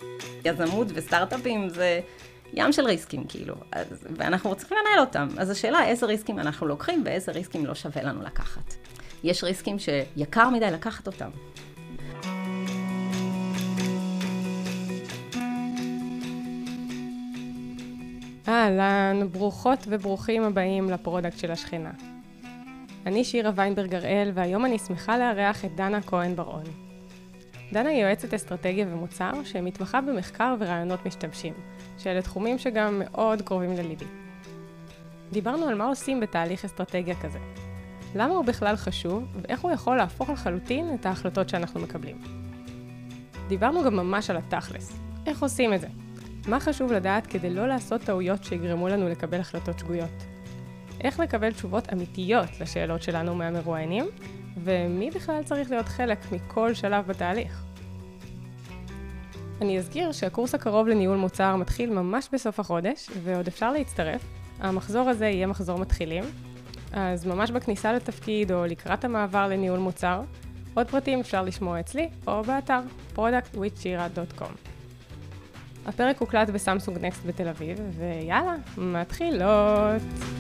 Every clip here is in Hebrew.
יזמות וסטארט-אפים זה ים של ריסקים, כאילו, ואנחנו צריכים לנהל אותם. אז השאלה, איזה ריסקים אנחנו לוקחים ואיזה ריסקים לא שווה לנו לקחת. יש ריסקים שיקר מדי לקחת אותם. אהלן, ברוכות וברוכים הבאים לפרודקט של השכנה. אני שירה ויינברג הראל, והיום אני שמחה לארח את דנה כהן ברון. דנה היא יועצת אסטרטגיה ומוצר שמתמחה במחקר ורעיונות משתמשים, שאלה תחומים שגם מאוד קרובים לליבי. דיברנו על מה עושים בתהליך אסטרטגיה כזה, למה הוא בכלל חשוב ואיך הוא יכול להפוך לחלוטין את ההחלטות שאנחנו מקבלים. דיברנו גם ממש על התכלס, איך עושים את זה, מה חשוב לדעת כדי לא לעשות טעויות שיגרמו לנו לקבל החלטות שגויות, איך לקבל תשובות אמיתיות לשאלות שלנו מהמרואיינים, ומי בכלל צריך להיות חלק מכל שלב בתהליך. אני אזכיר שהקורס הקרוב לניהול מוצר מתחיל ממש בסוף החודש, ועוד אפשר להצטרף. המחזור הזה יהיה מחזור מתחילים, אז ממש בכניסה לתפקיד או לקראת המעבר לניהול מוצר, עוד פרטים אפשר לשמוע אצלי או באתר productwithshira.com. הפרק הוקלט בסמסונג נקסט בתל אביב, ויאללה, מתחילות!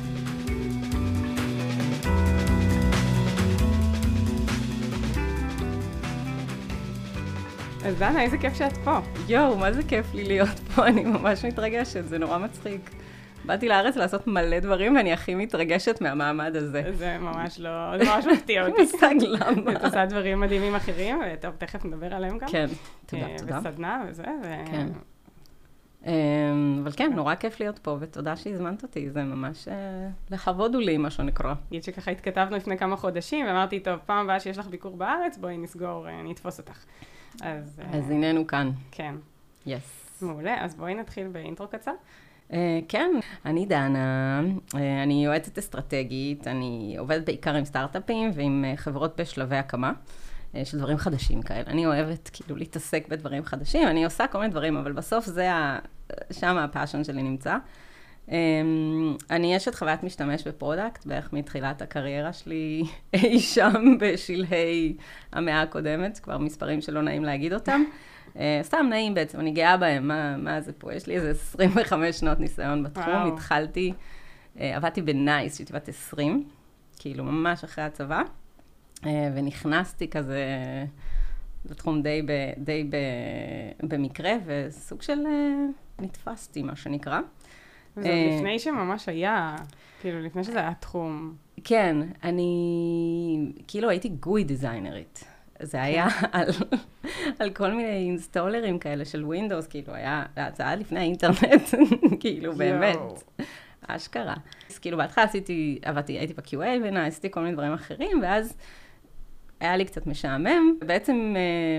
אז דנה, איזה כיף שאת פה. יואו, מה זה כיף לי להיות פה, אני ממש מתרגשת, זה נורא מצחיק. באתי לארץ לעשות מלא דברים, ואני הכי מתרגשת מהמעמד הזה. זה ממש לא, זה ממש מפתיע אותי. מושג למה. את עושה דברים מדהימים אחרים, וטוב, תכף נדבר עליהם גם. כן, תודה, תודה. וסדנה וזה, כן. אבל כן, נורא כיף להיות פה, ותודה שהזמנת אותי, זה ממש לכבוד הוא לי, מה שנקרא. נגיד שככה התכתבנו לפני כמה חודשים, ואמרתי, טוב, פעם הבאה שיש לך ביקור בארץ, בואי נסגור, נתפוס אותך. אז הננו כאן. כן. יס. מעולה, אז בואי נתחיל באינטרו קצר. כן, אני דנה, אני יועצת אסטרטגית, אני עובדת בעיקר עם סטארט-אפים ועם חברות בשלבי הקמה, של דברים חדשים כאלה. אני אוהבת כאילו להתעסק בדברים חדשים, אני עושה כל מיני דברים, אבל בסוף זה שם הפאשן שלי נמצא. אני אשת חוויית משתמש בפרודקט, בערך מתחילת הקריירה שלי אי שם בשלהי המאה הקודמת, כבר מספרים שלא נעים להגיד אותם. סתם נעים בעצם, אני גאה בהם, מה זה פה? יש לי איזה 25 שנות ניסיון בתחום, התחלתי, עבדתי בנייס, שהייתי בת 20, כאילו ממש אחרי הצבא, ונכנסתי כזה לתחום די במקרה, וסוג של נתפסתי, מה שנקרא. וזה לפני שממש היה, כאילו לפני שזה היה תחום. כן, אני כאילו הייתי גוי דיזיינרית. זה היה על כל מיני אינסטולרים כאלה של ווינדוס, כאילו היה הצעה לפני האינטרנט, כאילו באמת, אשכרה. אז כאילו בהתחלה הייתי ב-QA עשיתי כל מיני דברים אחרים, ואז היה לי קצת משעמם. בעצם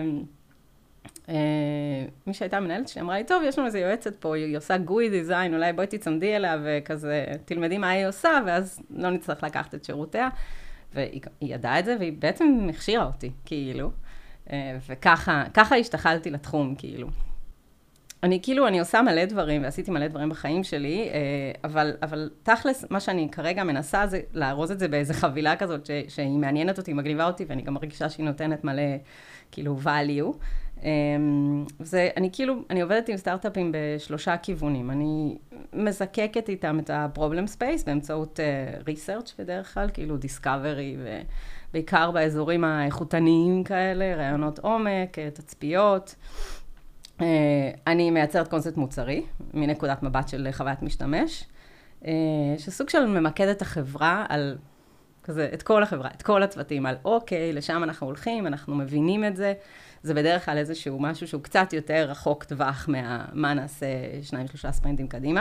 מי שהייתה מנהלת שאמרה לי, טוב, יש לנו איזה יועצת פה, היא עושה גוי דיזיין, אולי בואי תצמדי אליה וכזה תלמדי מה היא עושה, ואז לא נצטרך לקחת את שירותיה. והיא ידעה את זה, והיא בעצם הכשירה אותי, כאילו. וככה השתחלתי לתחום, כאילו. אני עושה מלא דברים, ועשיתי מלא דברים בחיים שלי, אבל תכלס, מה שאני כרגע מנסה זה לארוז את זה באיזה חבילה כזאת, שהיא מעניינת אותי, מגניבה אותי, ואני גם מרגישה שהיא נותנת מלא, כאילו, value. אני עובדת עם סטארט-אפים בשלושה כיוונים. אני מזקקת איתם את ה-problem space באמצעות research בדרך כלל, כאילו discovery, ובעיקר באזורים האיכותניים כאלה, רעיונות עומק, תצפיות. אני מייצרת קונספט מוצרי, מנקודת מבט של חוויית משתמש, שסוג של ממקד את החברה על כזה, את כל החברה, את כל הצוותים, על אוקיי, לשם אנחנו הולכים, אנחנו מבינים את זה. זה בדרך כלל איזשהו משהו שהוא קצת יותר רחוק טווח מה נעשה 2-3 ספרינטים קדימה.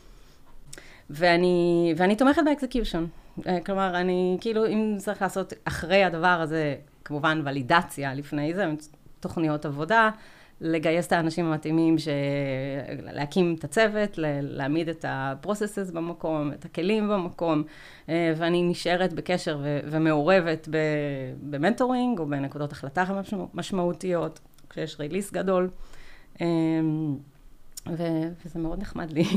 ואני תומכת באקזקיושן. כלומר, אני כאילו, אם צריך לעשות אחרי הדבר הזה, כמובן ולידציה לפני זה, תוכניות עבודה, לגייס את האנשים המתאימים, להקים את הצוות, להעמיד את הפרוססס במקום, את הכלים במקום, ואני נשארת בקשר ומעורבת במנטורינג, או בנקודות החלטה משמעותיות, כשיש ריליס גדול, וזה מאוד נחמד לי.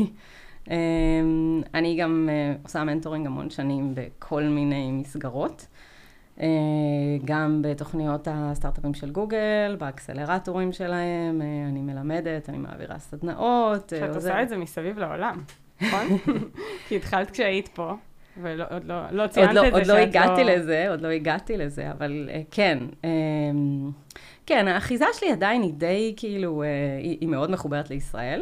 אני גם עושה מנטורינג המון שנים בכל מיני מסגרות, גם בתוכניות הסטארט-אפים של גוגל, באקסלרטורים שלהם, אני מלמדת, אני מעבירה סדנאות. שאת עושה את זה מסביב לעולם, נכון? כי התחלת כשהיית פה, ועוד לא ציינת את זה שאת לא... עוד לא הגעתי לזה, אבל כן. כן, האחיזה שלי עדיין היא די, כאילו, היא מאוד מחוברת לישראל.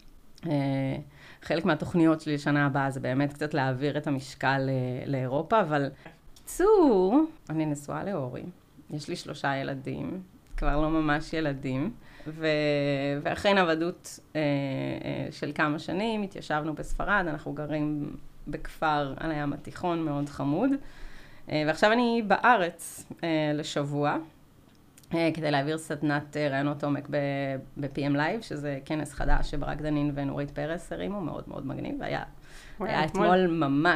חלק מהתוכניות שלי לשנה הבאה זה באמת קצת להעביר את המשקל לאירופה, אבל קיצור, אני נשואה להורים. יש לי 3 ילדים, כבר לא ממש ילדים, ואחרי נוודות של כמה שנים התיישבנו בספרד, אנחנו גרים בכפר על הים התיכון מאוד חמוד, ועכשיו אני בארץ לשבוע, כדי להעביר סדנת רעיונות עומק ב-PM Live, שזה כנס חדש שברק דנין ונורית פרס הרימו, מאוד מאוד מגניב, והיה אתמול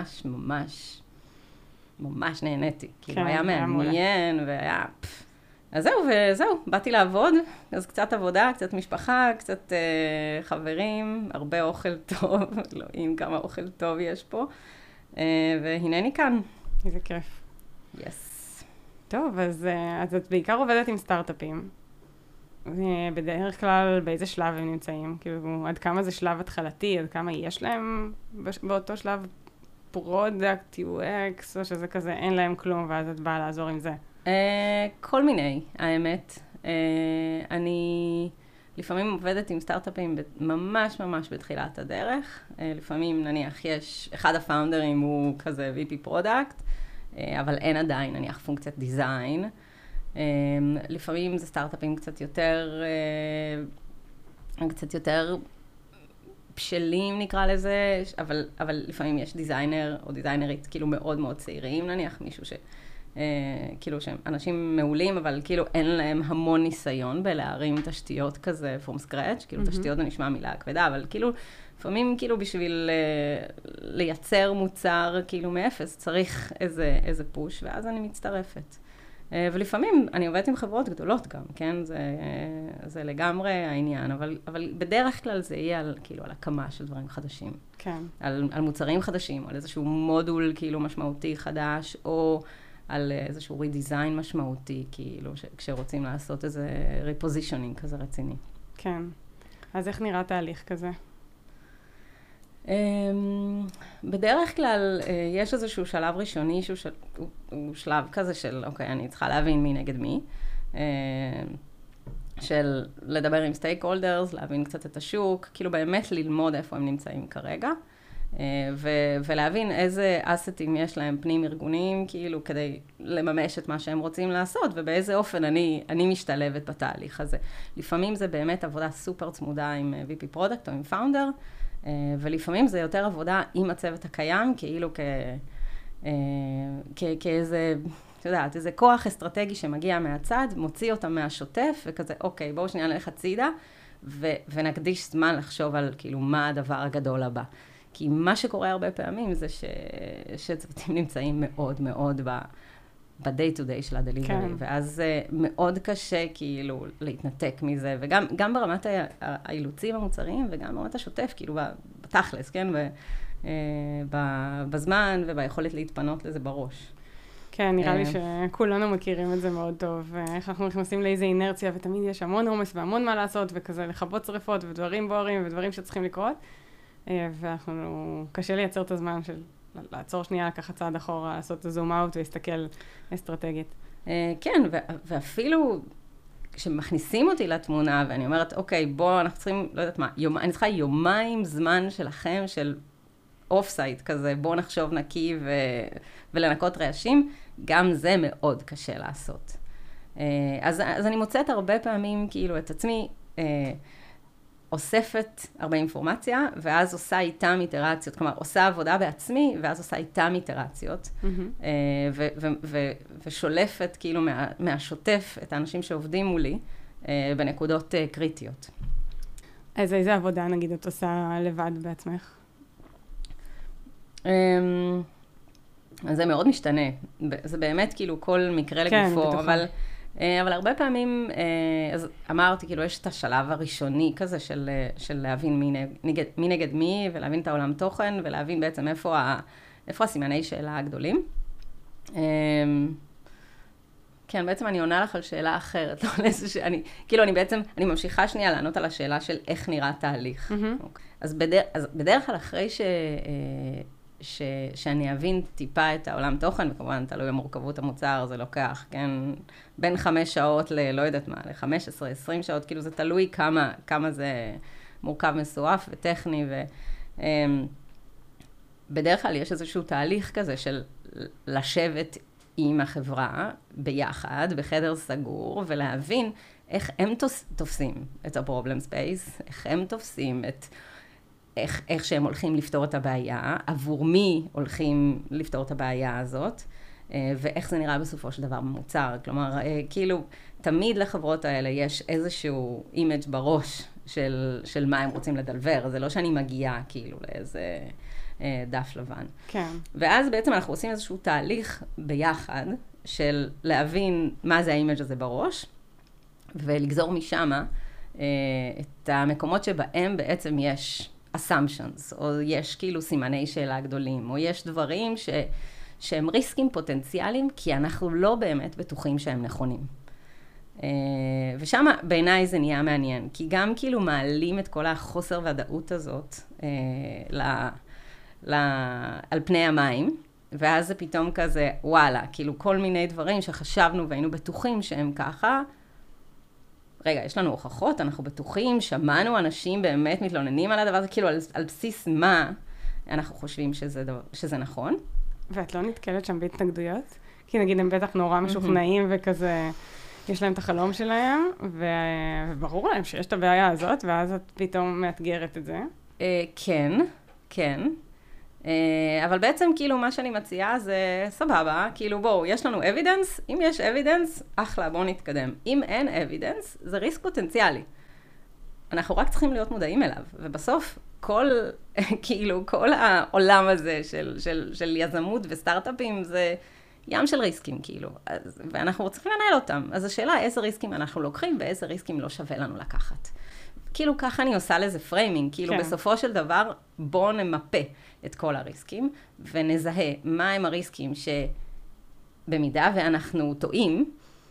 ממש נהניתי, כאילו היה מעניין, והיה... אז זהו, באתי לעבוד, אז קצת עבודה, קצת משפחה, קצת חברים, הרבה אוכל טוב, לא יודעים כמה אוכל טוב יש פה, והנני כאן. איזה כיף. יס. טוב, אז את בעיקר עובדת עם סטארט-אפים. בדרך כלל באיזה שלב הם נמצאים? כאילו, עד כמה זה שלב התחלתי, עד כמה יש להם באותו שלב פרודקט, UX, או שזה כזה, אין להם כלום, ואז את באה לעזור עם זה? כל מיני, האמת. אני לפעמים עובדת עם סטארט-אפים ממש בתחילת הדרך. לפעמים, נניח, אחד הפאונדרים הוא כזה VP פרודקט, אבל אין עדיין, נניח, פונקציית דיזיין. לפעמים זה סטארט-אפים קצת יותר בשלים נקרא לזה, אבל לפעמים יש דיזיינר או דיזיינרית כאילו מאוד מאוד צעירים, נניח מישהו כאילו שהם אנשים מעולים, אבל כאילו אין להם המון ניסיון בלהרים תשתיות כזה from scratch, כאילו תשתיות זה נשמע מילה כבדה, אבל כאילו לפעמים כאילו בשביל לייצר מוצר כאילו מאפס צריך איזה פוש, ואז אני מצטרפת. ולפעמים אני עובדת עם חברות גדולות גם, כן? זה לגמרי העניין, אבל בדרך כלל זה יהיה על הקמה של דברים חדשים. כן. על מוצרים חדשים, על איזשהו מודול כאילו משמעותי חדש, או על איזשהו רידיזיין משמעותי, כאילו, כשרוצים לעשות איזה ריפוזישנינג כזה רציני. כן. אז איך נראה תהליך כזה? בדרך כלל יש איזשהו שלב ראשוני שהוא שלב כזה של, אוקיי, אני צריכה להבין מי נגד מי, של לדבר עם סטייק הולדרס, להבין קצת את השוק, כאילו באמת ללמוד איפה הם נמצאים כרגע, ולהבין איזה אסטים יש להם פנים ארגוניים, כאילו כדי לממש את מה שהם רוצים לעשות, ובאיזה אופן אני משתלבת בתהליך הזה. לפעמים זה באמת עבודה סופר צמודה עם VP Product או עם Founder, ולפעמים זה יותר עבודה עם הצוות הקיים, כאילו כאיזה, את יודעת, איזה כוח אסטרטגי שמגיע מהצד, מוציא אותם מהשוטף, וכזה, אוקיי, בואו שנייה נלך הצידה, ונקדיש זמן לחשוב על כאילו מה הדבר הגדול הבא. כי מה שקורה הרבה פעמים זה שצוותים נמצאים מאוד מאוד ב-day to day של הדליברי, כן. ואז מאוד קשה כאילו להתנתק מזה, וגם ברמת האילוצים המוצריים, וגם ברמת השוטף, כאילו בתכלס, כן? בזמן וביכולת להתפנות לזה בראש. כן, נראה לי שכולנו מכירים את זה מאוד טוב, איך אנחנו נכנסים לאיזו אינרציה, ותמיד יש המון עומס והמון מה לעשות, וכזה לכבות שריפות ודברים בוערים ודברים שצריכים לקרות, ואנחנו, קשה לייצר את הזמן של לעצור שנייה, לקחת צעד אחורה, לעשות את הזום אאוט ולהסתכל אסטרטגית. כן, ואפילו כשמכניסים אותי לתמונה, ואני אומרת, אוקיי, בוא, אנחנו צריכים, לא יודעת מה, אני צריכה יומיים זמן שלכם, של אוף סייט כזה, בוא נחשוב נקי ולנקות רעשים, גם זה מאוד קשה לעשות. אז אני מוצאת הרבה פעמים, כאילו, את עצמי, אוספת הרבה אינפורמציה, ואז עושה איתם איטרציות, כלומר, עושה עבודה בעצמי, ואז עושה איתם איטרציות, ושולפת כאילו מהשוטף את האנשים שעובדים מולי, בנקודות קריטיות. אז איזה עבודה, נגיד, את עושה לבד בעצמך? זה מאוד משתנה. זה באמת כאילו כל מקרה לגופו, אבל הרבה פעמים, אז אמרתי, כאילו, יש את השלב הראשוני כזה של להבין מי נגד מי, ולהבין את העולם תוכן, ולהבין בעצם איפה הסימני שאלה הגדולים. כן, בעצם אני עונה לך על שאלה אחרת, לא על איזה שאני, כאילו אני בעצם, אני ממשיכה שנייה לענות על השאלה של איך נראה תהליך. אז בדרך כלל אחרי שאני אבין טיפה את העולם תוכן, וכמובן תלוי במורכבות המוצר, זה לוקח, כן, בין 5 שעות לא יודעת מה, ל-15, 20 שעות, כאילו זה תלוי כמה זה מורכב, מסועף וטכני, בדרך כלל יש איזשהו תהליך כזה של לשבת עם החברה ביחד, בחדר סגור, ולהבין איך הם תופסים את ה-problem space, איך הם תופסים את איך שהם הולכים לפתור את הבעיה, עבור מי הולכים לפתור את הבעיה הזאת, ואיך זה נראה בסופו של דבר במוצר. כלומר, כאילו, תמיד לחברות האלה יש איזשהו אימג' בראש של מה הם רוצים לדלבר. זה לא שאני מגיעה כאילו לאיזה דף לבן. כן. ואז בעצם אנחנו עושים איזשהו תהליך ביחד של להבין מה זה האימג' הזה בראש, ולגזור משם את המקומות שבהם בעצם יש assumptions, או יש כאילו סימני שאלה גדולים, או יש דברים שהם ריסקים פוטנציאליים, כי אנחנו לא באמת בטוחים שהם נכונים. ושם בעיניי זה נהיה מעניין, כי גם כאילו מעלים את כל החוסר ודאות הזאת על פני המים, ואז זה פתאום כזה, וואלה, כאילו כל מיני דברים שחשבנו והיינו בטוחים שהם ככה, רגע, יש לנו הוכחות, אנחנו בטוחים, שמענו אנשים באמת מתלוננים על הדבר הזה, כאילו על בסיס מה אנחנו חושבים שזה נכון. ואת לא נתקלת שם בהתנגדויות? כי נגיד הם בטח נורא משוכנעים וכזה, יש להם את החלום שלהם, וברור להם שיש את הבעיה הזאת, ואז את פתאום מאתגרת את זה. כן, כן. אבל בעצם כאילו מה שאני מציעה זה סבבה, כאילו בואו, יש לנו evidence, אם יש evidence, אחלה, בואו נתקדם. אם אין evidence, זה ריסק פוטנציאלי. אנחנו רק צריכים להיות מודעים אליו, ובסוף כאילו כל העולם הזה של יזמות וסטארט-אפים זה ים של ריסקים כאילו, ואנחנו צריכים לנהל אותם. אז השאלה איזה ריסקים אנחנו לוקחים ואיזה ריסקים לא שווה לנו לקחת. כאילו ככה אני עושה לזה פריימינג, כאילו כן. בסופו של דבר בואו נמפה את כל הריסקים, ונזהה מה הם הריסקים שבמידה ואנחנו טועים,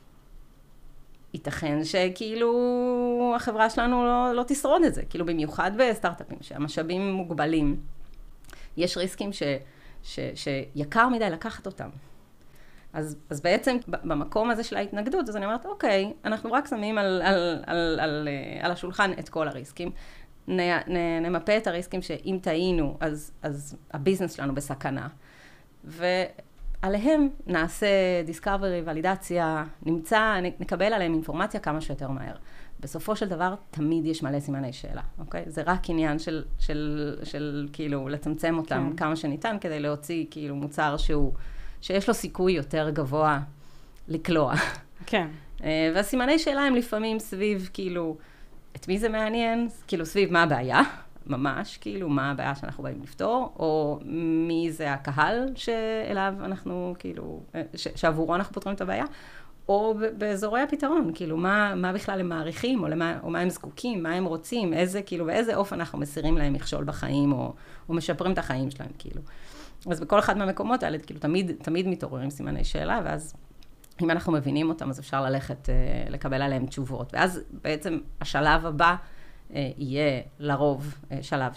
ייתכן שכאילו החברה שלנו לא תשרוד את זה, כאילו במיוחד בסטארט-אפים, שהמשאבים מוגבלים, יש ריסקים שיקר מדי לקחת אותם. אז בעצם במקום הזה של ההתנגדות, אז אני אומרת, אוקיי, אנחנו רק שמים על השולחן את כל הריסקים, נמפה את הריסקים שאם טעינו, אז הביזנס שלנו בסכנה, ועליהם נעשה דיסקאברי, ולידציה, נקבל עליהם אינפורמציה כמה שיותר מהר. בסופו של דבר, תמיד יש מלא סימני שאלה, אוקיי? זה רק עניין של כאילו, לצמצם אותם כמה שניתן, כדי להוציא כאילו מוצר שיש לו סיכוי יותר גבוה לקלוע. כן. והסימני שאלה הם לפעמים סביב, כאילו, את מי זה מעניין? כאילו, סביב מה הבעיה? ממש, כאילו, מה הבעיה שאנחנו באים לפתור? או מי זה הקהל שאליו אנחנו, כאילו, שעבורו אנחנו פותרים את הבעיה? או באזורי הפתרון, כאילו, מה בכלל הם מעריכים, או מה הם זקוקים, מה הם רוצים, באיזה אופן אנחנו מסירים להם מכשול בחיים, או משפרים את החיים שלהם, כאילו. אז בכל אחד מהמקומות האלה, כאילו, תמיד מתעוררים סימני שאלה, ואז אם אנחנו מבינים אותם, אז אפשר ללכת לקבל עליהם תשובות. ואז בעצם השלב הבא יהיה לרוב שלב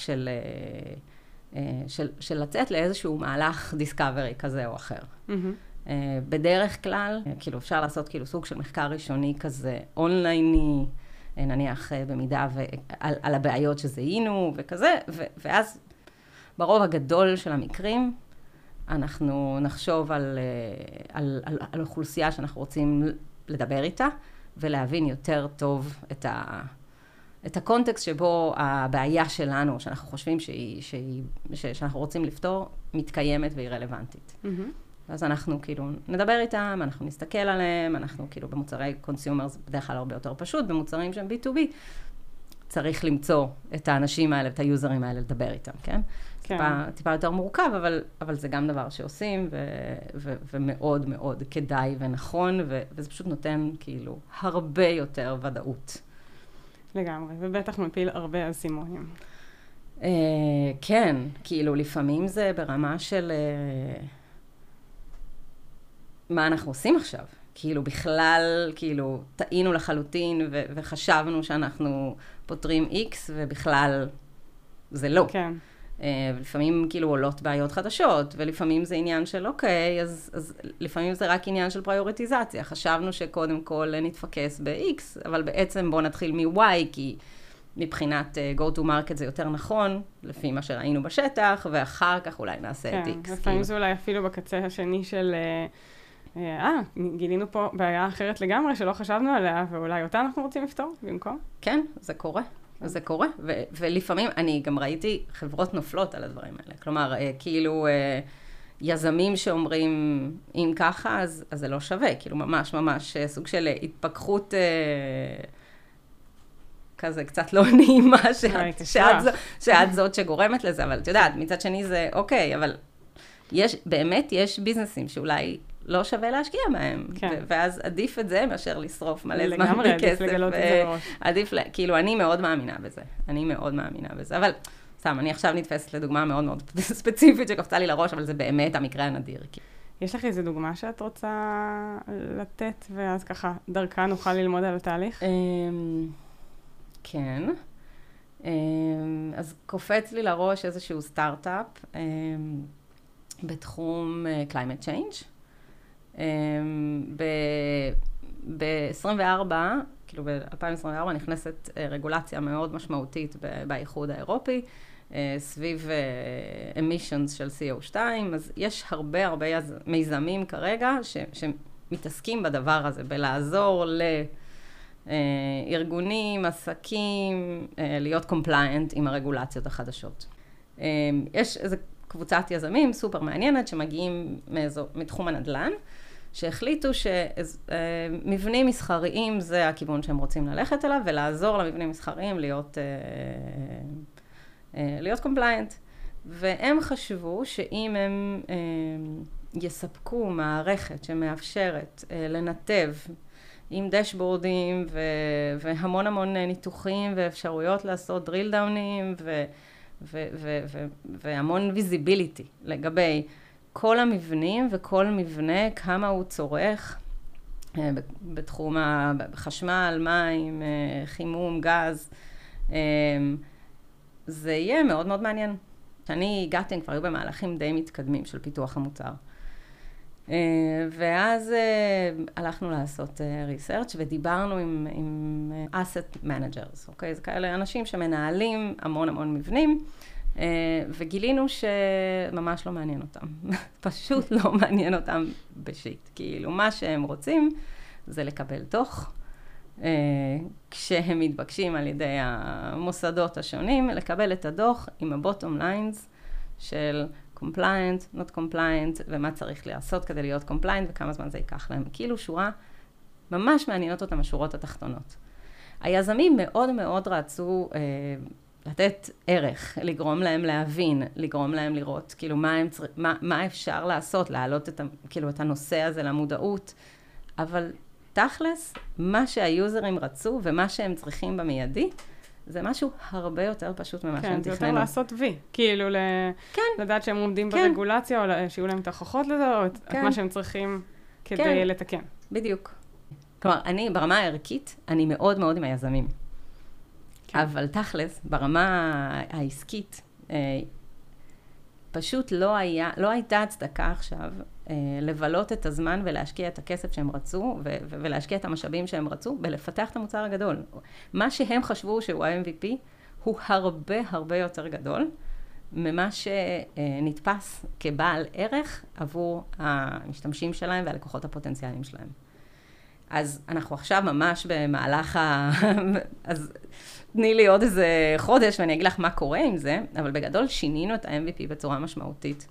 של לצאת לאיזשהו מהלך דיסקאברי כזה או אחר. בדרך כלל, כאילו אפשר לעשות כאילו סוג של מחקר ראשוני כזה אונלייני, נניח במידה על הבעיות שזהינו וכזה, ואז ברוב הגדול של המקרים, אנחנו נחשוב על אוכלוסייה שאנחנו רוצים לדבר איתה, ולהבין יותר טוב את הקונטקסט שבו הבעיה שלנו, שאנחנו חושבים שאנחנו רוצים לפתור, מתקיימת והיא רלוונטית. אז אנחנו כאילו נדבר איתם, אנחנו נסתכל עליהם, אנחנו כאילו במוצרי קונסיומר זה בדרך כלל הרבה יותר פשוט, במוצרים שהם B2B, צריך למצוא את האנשים האלה, את היוזרים האלה, לדבר איתם, כן? טיפה יותר מורכב, אבל זה גם דבר שעושים, ומאוד מאוד כדאי ונכון, וזה פשוט נותן כאילו הרבה יותר ודאות. לגמרי, ובטח מפיל הרבה אסימונים. כן, כאילו לפעמים זה ברמה של מה אנחנו עושים עכשיו. כאילו בכלל, כאילו טעינו לחלוטין וחשבנו שאנחנו פותרים X ובכלל זה לא. כן. ולפעמים כאילו עולות בעיות חדשות, ולפעמים זה עניין של אוקיי, אז לפעמים זה רק עניין של פריוריטיזציה. חשבנו שקודם כל נתפקס ב-X, אבל בעצם בוא נתחיל מ-Y, כי מבחינת go to market זה יותר נכון, לפי מה שראינו בשטח, ואחר כך אולי נעשה את X. כן, לפעמים זה אולי אפילו בקצה השני של, גילינו פה בעיה אחרת לגמרי שלא חשבנו עליה, ואולי אותה אנחנו רוצים לפתור במקום. כן, זה קורה. זה קורה, ולפעמים אני גם ראיתי חברות נופלות על הדברים האלה. כלומר, כאילו יזמים שאומרים, אם ככה, אז זה לא שווה. כאילו ממש ממש סוג של התפכחות כזה קצת לא נעימה, שאת זאת שגורמת לזה. אבל את יודעת, מצד שני זה אוקיי, אבל באמת יש ביזנסים שאולי לא שווה להשקיע בהם. כן. ואז עדיף את זה מאשר לשרוף מלא זמן בכסף. לגמרי, עדיף לגלות את זה בראש. עדיף, כאילו, אני מאוד מאמינה בזה. אני מאוד מאמינה בזה. אבל, סתם, אני עכשיו נתפסת לדוגמה מאוד מאוד ספציפית שקפצה לי לראש, אבל זה באמת המקרה הנדיר. יש לך איזו דוגמה שאת רוצה לתת, ואז ככה דרכה נוכל ללמוד על התהליך? כן. אז קופץ לי לראש איזשהו סטארט-אפ בתחום climate change. ב-24, כאילו ב-2024 נכנסת רגולציה מאוד משמעותית באיחוד האירופי, סביב emissions של CO2, אז יש הרבה מיזמים כרגע שמתעסקים בדבר הזה, בלעזור לארגונים, עסקים, להיות compliant עם הרגולציות החדשות. יש איזו קבוצת יזמים סופר מעניינת שמגיעים מתחום הנדל"ן, שהחליטו שמבנים מסחריים זה הכיוון שהם רוצים ללכת אליו, ולעזור למבנים מסחריים להיות compliant. והם חשבו שאם הם יספקו מערכת שמאפשרת לנתב עם דשבורדים והמון ניתוחים ואפשרויות לעשות drill down'ים והמון visibility לגבי כל המבנים וכל מבנה, כמה הוא צורך בתחום החשמל, מים, חימום, גז. זה יהיה מאוד מאוד מעניין. כשאני הגעתי, הם כבר היו במהלכים די מתקדמים של פיתוח המוצר. ואז הלכנו לעשות ריסרצ' ודיברנו עם asset managers, אוקיי? זה כאלה אנשים שמנהלים המון מבנים, וגילינו שממש לא מעניין אותם. פשוט לא מעניין אותם בשיט. כאילו, מה שהם רוצים זה לקבל דוח, כשהם מתבקשים על ידי המוסדות השונים, לקבל את הדוח עם ה-bottom lines של compliant, not compliant, ומה צריך לעשות כדי להיות compliant, וכמה זמן זה ייקח להם. כאילו שורה, ממש מעניינות אותם השורות התחתונות. היזמים מאוד רצו לתת ערך, לגרום להם להבין, לגרום להם לראות, כאילו מה אפשר לעשות, להעלות את הנושא הזה למודעות, אבל תכלס, מה שהיוזרים רצו ומה שהם צריכים במיידי, זה משהו הרבה יותר פשוט ממה שהם תכננו. כן, זה יותר לעשות וי. כאילו, לדעת שהם עומדים ברגולציה, או שיהיו להם את ההוכחות לזה, או את מה שהם צריכים כדי לתקן. בדיוק. כלומר, אני, ברמה הערכית, אני מאוד עם היזמים. אבל תכלס, ברמה העסקית, פשוט לא הייתה הצדקה עכשיו לבלות את הזמן ולהשקיע את הכסף שהם רצו, ולהשקיע את המשאבים שהם רצו, ולפתח את המוצר הגדול. מה שהם חשבו שהוא ה-MVP, הוא הרבה יותר גדול, ממה שנתפס כבעל ערך עבור המשתמשים שלהם והלקוחות הפוטנציאליים שלהם. אז אנחנו עכשיו ממש במהלך אז תני לי עוד איזה חודש ואני אגיד לך מה קורה עם זה, אבל בגדול שינינו את ה-MVP בצורה משמעותית.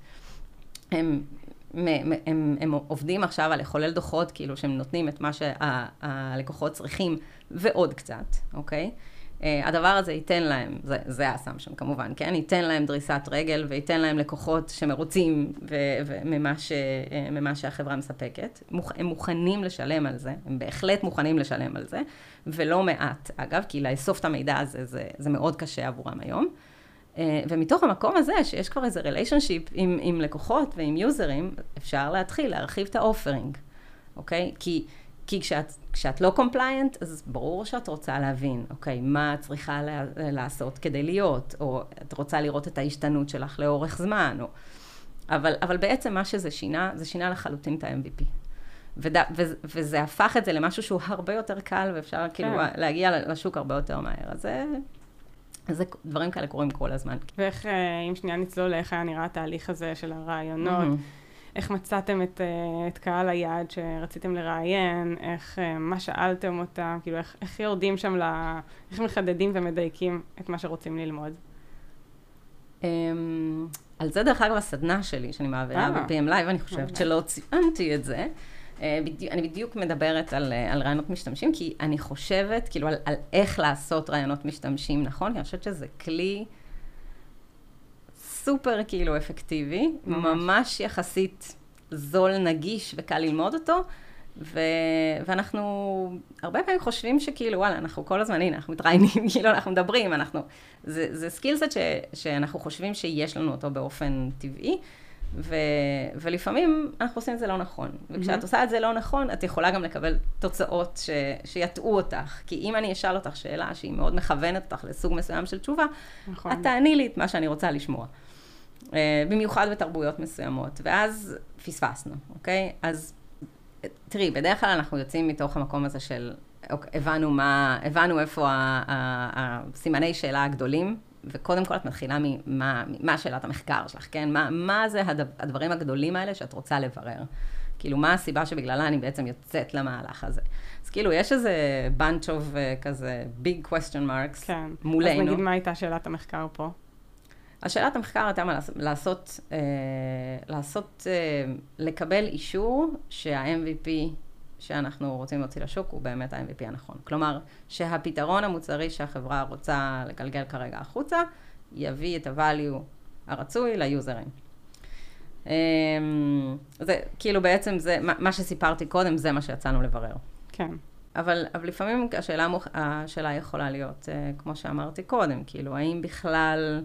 הם עובדים עכשיו על לחולל דוחות, כאילו שהם נותנים את מה שהלקוחות צריכים ועוד קצת, אוקיי? הדבר הזה ייתן להם, זה האסמפשן כמובן, כן? ייתן להם דריסת רגל וייתן להם לקוחות שמרוצים ממה שהחברה מספקת. הם מוכנים לשלם על זה, הם בהחלט מוכנים לשלם על זה, ולא מעט, אגב, כי לאסוף את המידע הזה זה מאוד קשה עבורם היום. ומתוך המקום הזה, שיש כבר איזה ריליישנשיפ עם לקוחות ועם יוזרים, אפשר להתחיל להרחיב את האופרינג. אוקיי? כי כשאת לא קומפליינט, אז ברור שאת רוצה להבין, אוקיי, מה את צריכה לעשות כדי להיות, או את רוצה לראות את ההשתנות שלך לאורך זמן, אבל בעצם מה שזה שינה, זה שינה לחלוטין את ה-MVP. וזה הפך את זה למשהו שהוא הרבה יותר קל, ואפשר כאילו להגיע לשוק הרבה יותר מהר. אז דברים כאלה קורים כל הזמן. ואיך, אם שנייה נצלול, איך היה נראה התהליך הזה של הרעיונות? איך מצאתם את קהל היעד שרציתם לראיין? מה שאלתם אותם? כאילו, איך יורדים שם איך מחדדים ומדייקים את מה שרוצים ללמוד? על זה דרך אגב הסדנה שלי, שאני מעבירה ב-PM Live, אני חושבת שלא ציינתי את זה. אני בדיוק מדברת על רעיונות משתמשים, כי אני חושבת, כאילו, על איך לעשות רעיונות משתמשים, נכון? אני חושבת שזה כלי סופר, כאילו, אפקטיבי, ממש יחסית זול, נגיש וקל ללמוד אותו, ואנחנו הרבה פעמים חושבים שכאילו, וואלה, אנחנו כל הזמן, הנה, אנחנו מתראיינים, כאילו, אנחנו מדברים, זה סקילסט שאנחנו חושבים שיש לנו אותו באופן טבעי, ולפעמים אנחנו עושים את זה לא נכון. וכשאת עושה את זה לא נכון, את יכולה גם לקבל תוצאות שיטעו אותך. כי אם אני אשאל אותך שאלה שהיא מאוד מכוונת אותך לסוג מסוים של תשובה, את תעני לי את מה שאני רוצה לשמוע. במיוחד בתרבויות מסוימות. ואז פספסנו, אוקיי? אז תראי, בדרך כלל אנחנו יוצאים מתוך המקום הזה של, הבנו איפה הסימני שאלה הגדולים, וקודם כל את מתחילה מה שאלת המחקר שלך, כן? מה זה הדברים הגדולים האלה שאת רוצה לברר? כאילו, מה הסיבה שבגללה אני בעצם יוצאת למהלך הזה? אז כאילו, יש איזה bunch of כזה big question marks כן. מולנו. אז נגיד, מה הייתה שאלת המחקר פה? השאלת המחקר הייתה לקבל אישור שה-MVP שאנחנו רוצים להוציא לשוק הוא באמת ה-MVP הנכון. כלומר, שהפתרון המוצרי שהחברה רוצה לגלגל כרגע החוצה, יביא את ה-value הרצוי ליוזרים. זה כאילו בעצם זה, מה שסיפרתי קודם, זה מה שיצאנו לברר. כן. אבל לפעמים השאלה יכולה להיות, כמו שאמרתי קודם, כאילו, האם בכלל,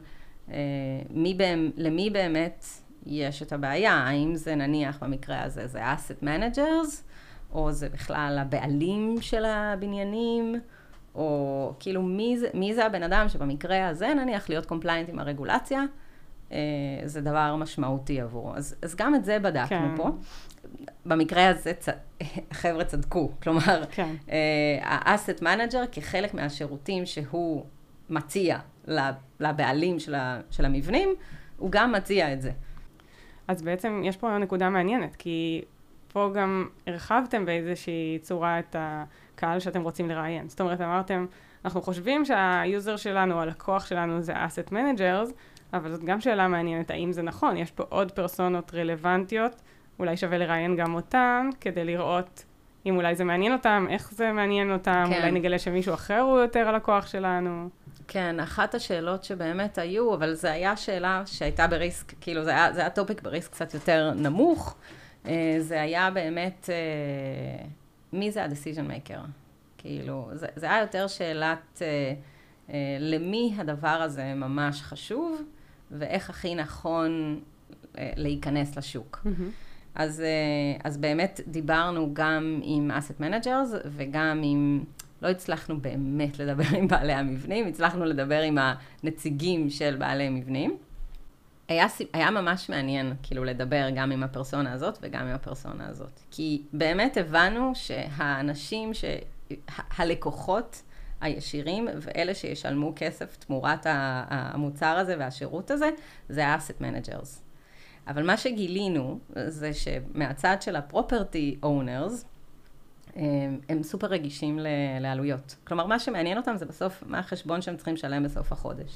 למי באמת יש את הבעיה? האם זה נניח במקרה הזה, זה asset managers, או זה בכלל הבעלים של הבניינים, או כאילו מי זה הבן אדם שבמקרה הזה נניח להיות קומפליינט עם הרגולציה, זה דבר משמעותי עבורו. אז גם את זה בדקנו פה. במקרה הזה החבר'ה צדקו, כלומר, ה-asset manager כחלק מהשירותים שהוא מציע לבעלים של המבנים, הוא גם מציע את זה. אז בעצם יש פה נקודה מעניינת, כי פה גם הרחבתם באיזושהי צורה את הקהל שאתם רוצים לראיין. זאת אומרת, אמרתם, אנחנו חושבים שהיוזר שלנו, הלקוח שלנו זה asset managers, אבל זאת גם שאלה מעניינת, האם זה נכון? יש פה עוד פרסונות רלוונטיות, אולי שווה לראיין גם אותן, כדי לראות אם אולי זה מעניין אותם, איך זה מעניין אותם, כן. אולי נגלה שמישהו אחר הוא יותר הלקוח שלנו. כן, אחת השאלות שבאמת היו, אבל זו היה שאלה שהייתה בריסק, כאילו זה היה טופיק בריסק קצת יותר נמוך, זה היה באמת, מי זה ה-decision maker? כאילו, זה היה יותר שאלת למי הדבר הזה ממש חשוב, ואיך הכי נכון להיכנס לשוק. אז באמת דיברנו גם עם asset managers, וגם עם, לא הצלחנו באמת לדבר עם בעלי המבנים, הצלחנו לדבר עם הנציגים של בעלי מבנים. היה ממש מעניין, כאילו, לדבר גם עם הפרסונה הזאת וגם עם הפרסונה הזאת. כי באמת הבנו שהאנשים, הלקוחות הישירים, ואלה שישלמו כסף תמורת המוצר הזה והשירות הזה, זה ה-asset managers. אבל מה שגילינו זה שמהצד של ה-property owners, הם סופר רגישים לעלויות. כלומר, מה שמעניין אותם זה בסוף מה החשבון שהם צריכים לשלם בסוף החודש.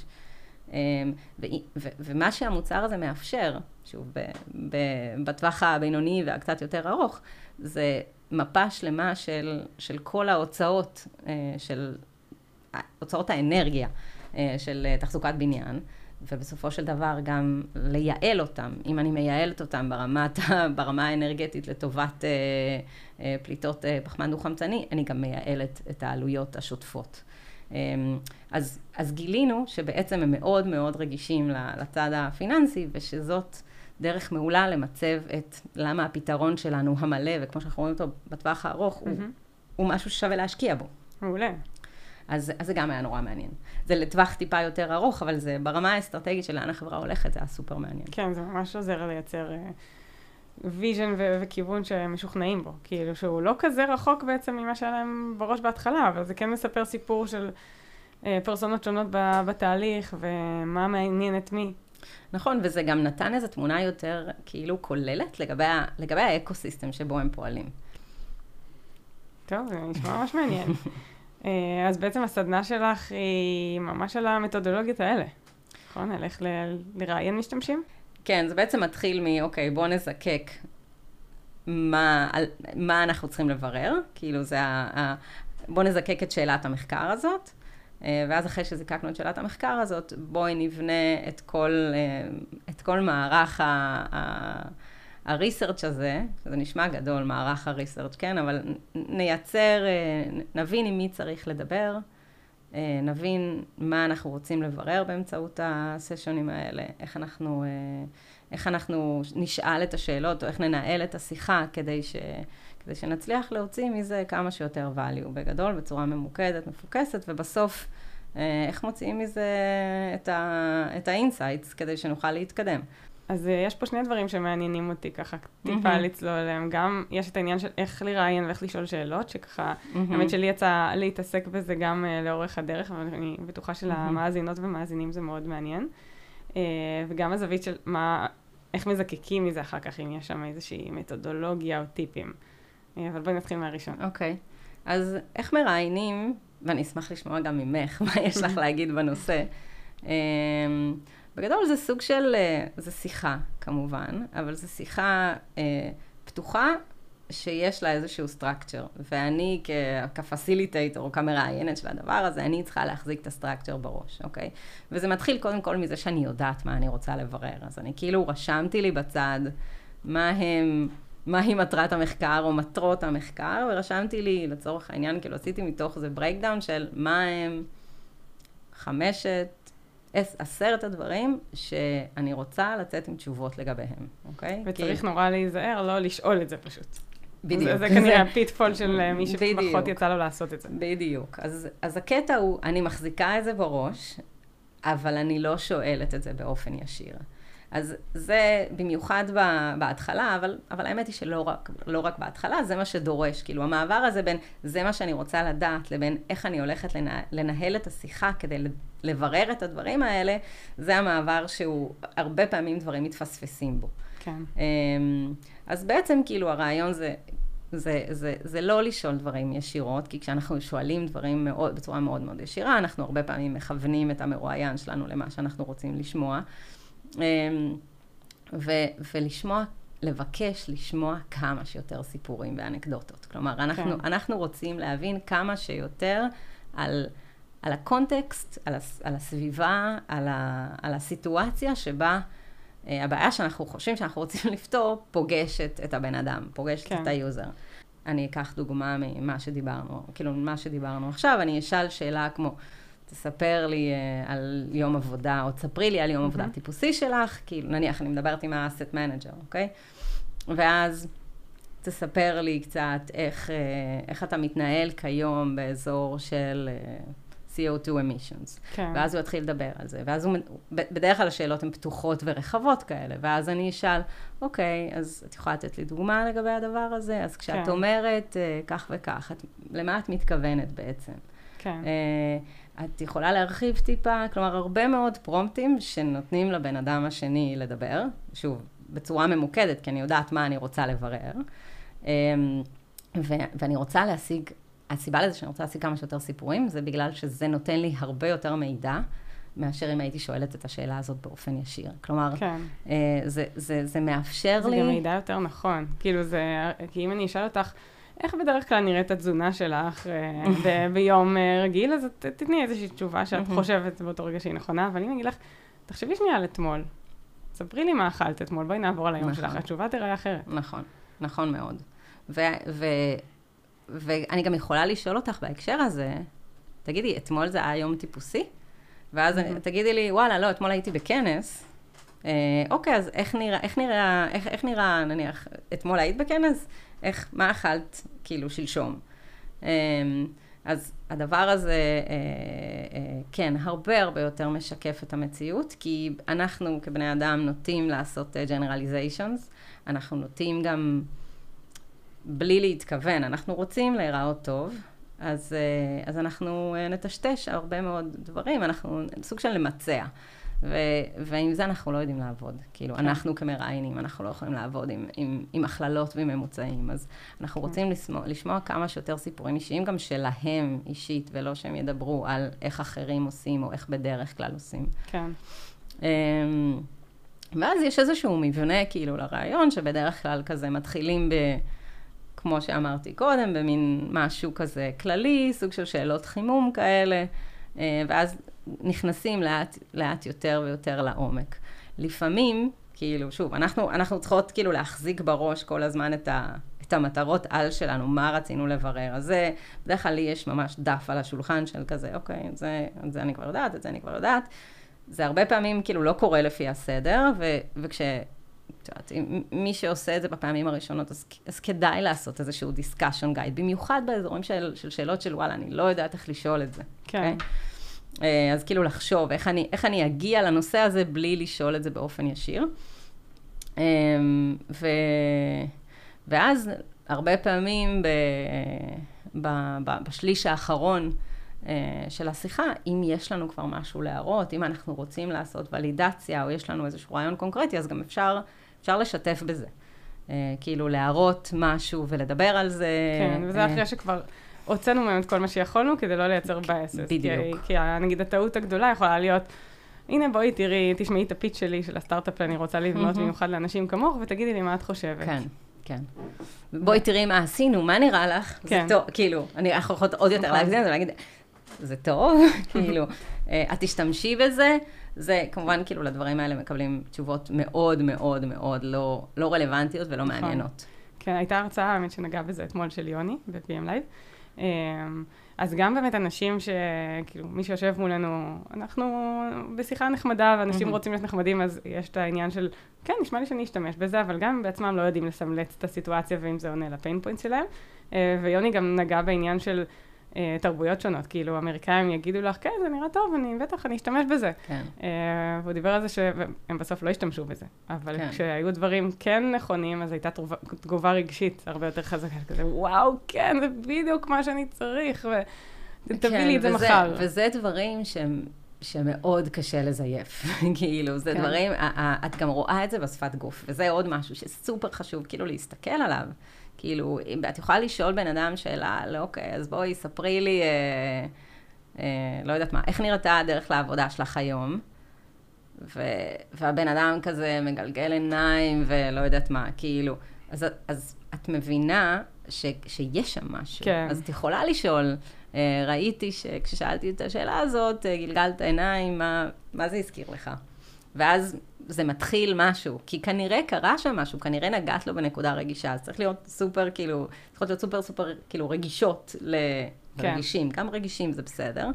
ומה שהמוצר הזה מאפשר, שוב, בטווח הבינוני והקצת יותר ארוך, זה מפה שלמה של כל ההוצאות, של הוצאות האנרגיה של תחזוקת בניין, ובסופו של דבר גם לייעל אותם. אם אני מייעלת אותם ברמה האנרגטית לטובת פליטות פחמן דו-חמצני, אני גם מייעלת את העלויות השוטפות. אז גילינו שבעצם הם מאוד מאוד רגישים לצד הפיננסי, ושזאת דרך מעולה למצב את למה הפתרון שלנו המלא, וכמו שאנחנו רואים אותו בטווח הארוך, הוא משהו ששווה להשקיע בו. מעולה. אז זה גם היה נורא מעניין. זה לטווח טיפה יותר ארוך, אבל זה ברמה האסטרטגית של לאן החברה הולכת, זה היה סופר מעניין. כן, זה ממש עוזר לייצר ויז'ן וכיוון שמשוכנעים בו. כאילו שהוא לא כזה רחוק בעצם ממה שהיה להם בראש בהתחלה, אבל זה כן מספר סיפור של פרסונות שונות בתהליך, ומה מעניין את מי. נכון, וזה גם נתן איזו תמונה יותר כאילו כוללת לגבי האקוסיסטם שבו הם פועלים. טוב, זה נשמע ממש מעניין. אז בעצם הסדנה שלך היא ממש על המתודולוגיות האלה, נכון? על איך לראיין משתמשים? כן, זה בעצם מתחיל אוקיי, בוא נזקק מה אנחנו צריכים לברר, כאילו זה בוא נזקק את שאלת המחקר הזאת, ואז אחרי שזיקקנו את שאלת המחקר הזאת, בואי נבנה את כל מערך הריסרצ' הזה, זה נשמע גדול, מערך הריסרצ', כן, אבל נבין עם מי צריך לדבר, נבין מה אנחנו רוצים לברר באמצעות הסשונים האלה, איך אנחנו נשאל את השאלות, או איך ננהל את השיחה, כדי שנצליח להוציא מזה כמה שיותר value בגדול, בצורה ממוקדת, מפוקסת, ובסוף איך מוציאים מזה את ה-insights, כדי שנוכל להתקדם. אז יש פה שני דברים שמעניינים אותי ככה, טיפה לצלול עליהם. גם יש את העניין של איך לראיין ואיך לשאול שאלות, שככה, האמת שלי יצא להתעסק בזה גם לאורך הדרך, אבל אני בטוחה של המאזינות ומאזינים זה מאוד מעניין. וגם הזווית של איך מזקקים מזה אחר כך, אם יש שם איזושהי מתודולוגיה או טיפים. אבל בואי נתחיל מהראשון. אוקיי. אז איך מראיינים, ואני אשמח לשמוע גם ממך, מה יש לך להגיד בנושא. בגדול זה סוג של, זה שיחה כמובן, אבל זה שיחה פתוחה שיש לה איזשהו structure, ואני כפסיליטייטור או כמראיינת של הדבר הזה, אני צריכה להחזיק את הסטרקצ'ר בראש, אוקיי? וזה מתחיל קודם כל מזה שאני יודעת מה אני רוצה לברר, אז אני כאילו רשמתי לי בצד מהי מטרת המחקר או מטרות המחקר, ורשמתי לי לצורך העניין, כאילו עשיתי מתוך זה ברייקדאון של מה הם 10 הדברים שאני רוצה לצאת עם תשובות לגביהם, אוקיי? וצריך נורא להיזהר, לא לשאול את זה פשוט. בדיוק. זה כנראה הפיטפול של מי שפחות יצא לו לעשות את זה. בדיוק. אז הקטע הוא, אני מחזיקה את זה בראש, אבל אני לא שואלת את זה באופן ישיר. אז זה במיוחד בהתחלה, אבל האמת היא שלא רק בהתחלה, זה מה שדורש. כאילו, המעבר הזה בין זה מה שאני רוצה לדעת, לבין איך אני הולכת לנהל את השיחה כדי לברר את הדברים האלה, זה המעבר שהוא הרבה פעמים דברים מתפספסים בו. כן. אז בעצם כאילו הרעיון זה לא לשאול דברים ישירות, כי כשאנחנו שואלים דברים בצורה מאוד מאוד ישירה, אנחנו הרבה פעמים מכוונים את המרואיין שלנו למה שאנחנו רוצים לשמוע. ולשמוע, לבקש לשמוע כמה שיותר סיפורים ואנקדוטות. כלומר, אנחנו רוצים להבין כמה שיותר על הקונטקסט, על הסביבה, על הסיטואציה שבה הבעיה שאנחנו חושבים שאנחנו רוצים לפתור, פוגשת את הבן אדם, פוגשת את היוזר. אני אקח דוגמה ממה שדיברנו, כאילו מה שדיברנו עכשיו, אני אשאל שאלה כמו, תספר לי על יום עבודה, או תספרי לי על יום עבודה טיפוסי שלך, כאילו נניח אני מדברת עם ה-asset manager, אוקיי? ואז תספר לי קצת איך אתה מתנהל כיום באזור של CO2 emissions. כן. ואז הוא יתחיל לדבר על זה. ואז בדרך כלל השאלות הן פתוחות ורחבות כאלה. ואז אני אשאל, אוקיי, אז את יכולה לתת לי דוגמה לגבי הדבר הזה? אז כשאת אומרת כך וכך, למה את מתכוונת בעצם? כן. את יכולה להרחיב טיפה, כלומר, הרבה מאוד פרומפטים שנותנים לבן אדם השני לדבר, שוב, בצורה ממוקדת, כי אני יודעת מה אני רוצה לברר, ואני רוצה להשיג, הסיבה לזה שאני רוצה להשיג כמה שיותר סיפורים, זה בגלל שזה נותן לי הרבה יותר מידע, מאשר אם הייתי שואלת את השאלה הזאת באופן ישיר. כלומר, כן. זה מאפשר לי... זה גם מידע יותר נכון. כאילו כי אם אני אשאל אותך, איך בדרך כלל נראית התזונה שלך ביום רגיל, אז תתני איזושהי תשובה שאת חושבת באותו רגע שהיא נכונה, אבל אני אגיד לך, תחשבי שנייה על אתמול. ספרי לי מה אכלת אתמול, בואי נעבור על היום שלך, התשובה תראה אחרת. נכון, נכון מאוד. ואני גם יכולה לשאול אותך בהקשר הזה, תגידי, אתמול זה היה יום טיפוסי? ואז תגידי לי, וואלה, לא, אתמול הייתי בכנס, אוקיי, אז איך נראה, נניח, אתמול היית בכנס? מה אכלת, כאילו, שלשום? אז הדבר הזה, כן, הרבה יותר משקף את המציאות, כי אנחנו כבני אדם נוטים לעשות generalizations, אנחנו נוטים גם בלי להתכוון, אנחנו רוצים להיראות טוב, אז אנחנו נטשטש הרבה מאוד דברים, אנחנו סוג של למצע, ועם זה אנחנו לא יודעים לעבוד. כאילו, אנחנו כמראיינים, אנחנו לא יכולים לעבוד עם הכללות ועם ממוצעים, אז אנחנו רוצים לשמוע כמה שיותר סיפורים אישיים, גם שלהם אישית, ולא שהם ידברו על איך אחרים עושים, או איך בדרך כלל עושים. כן. ואז יש איזשהו מבנה, כאילו, לרעיון, שבדרך כלל כזה מתחילים כמו שאמרתי קודם, במין משהו כזה כללי, סוג של שאלות חימום כאלה, ואז נכנסים לאט יותר ויותר לעומק. לפעמים, כאילו, שוב, אנחנו צריכות כאילו להחזיק בראש כל הזמן את המטרות על שלנו, מה רצינו לברר. אז זה, בדרך כלל לי יש ממש דף על השולחן של כזה, אוקיי, את זה אני כבר יודעת, את זה אני כבר יודעת. זה הרבה פעמים כאילו לא קורה לפי הסדר, מי שעושה את זה בפעמים הראשונות, אז כדאי לעשות איזשהו discussion guide, במיוחד באזורים של שאלות של וואלה, אני לא יודעת איך לשאול את זה. כן. אז כאילו לחשוב איך אני אגיע לנושא הזה בלי לשאול את זה באופן ישיר. ואז הרבה פעמים בשליש האחרון של השיחה, אם יש לנו כבר משהו להראות, אם אנחנו רוצים לעשות ולידציה, או יש לנו איזשהו רעיון קונקרטי, אז גם אפשר לשתף בזה. כאילו להראות משהו ולדבר על זה. כן, וזה אחרי שכבר הוצאנו מהם את כל מה שיכולנו, כדי לא לייצר בייסס. בדיוק. כי נגיד הטעות הגדולה יכולה להיות, הנה בואי תשמעי את הפיץ' שלי של הסטארט-אפ, אני רוצה לבנות במיוחד לאנשים כמוך, ותגידי לי מה את חושבת. כן, כן. בואי תראי מה עשינו, מה נראה לך? זה טוב, כאילו, אני יכולה עוד יותר להגזים, זה להגיד, זה טוב, כאילו, את תשתמשי בזה, זה כמובן כאילו לדברים האלה מקבלים תשובות מאוד מאוד מאוד לא רלוונטיות ולא מעניינות. כן, הייתה הרצאה, האמת שנגעה בזה אתמול של יוני, ב-PM Live, אז גם באמת אנשים שכאילו, מי שיושב מולנו, אנחנו בשיחה נחמדה, ואנשים רוצים להיות נחמדים, אז יש את העניין של, כן, נשמע לי שאני אשתמש בזה, אבל גם בעצמם לא יודעים לסמלץ את הסיטואציה, ואם זה עונה לפיין פוינט שלהם. ויוני גם נגע בעניין של תרבויות שונות, כאילו, אמריקאים יגידו לך, כן, זה נראה טוב, בטח, אני אשתמש בזה. כן. והוא דיבר על זה שהם בסוף לא השתמשו בזה. אבל כשהיו דברים כן נכונים, אז הייתה תגובה רגשית הרבה יותר חזקה, כזה, וואו, כן, זה בדיוק מה שאני צריך, ותביא לי את זה מחר. וזה דברים שמאוד קשה לזייף. כאילו, זה דברים, את גם רואה את זה בשפת גוף, וזה עוד משהו שסופר חשוב, כאילו, להסתכל עליו. כאילו, את יכולה לשאול בן אדם שאלה, לא, אוקיי, אז בואי, ספרי לי, לא יודעת מה, איך נראתה הדרך לעבודה שלך היום? והבן אדם כזה מגלגל עיניים ולא יודעת מה, כאילו, אז את מבינה שיש שם משהו. כן. אז את יכולה לשאול, ראיתי שכששאלתי את השאלה הזאת, גלגלת עיניים, מה זה הזכיר לך? ואז זה מתחיל משהו, כי כנראה קרה שם משהו, כנראה נגעת לו בנקודה רגישה, אז צריך להיות סופר, כאילו, צריכות להיות סופר, כאילו, רגישות לרגישים, גם רגישים זה בסדר,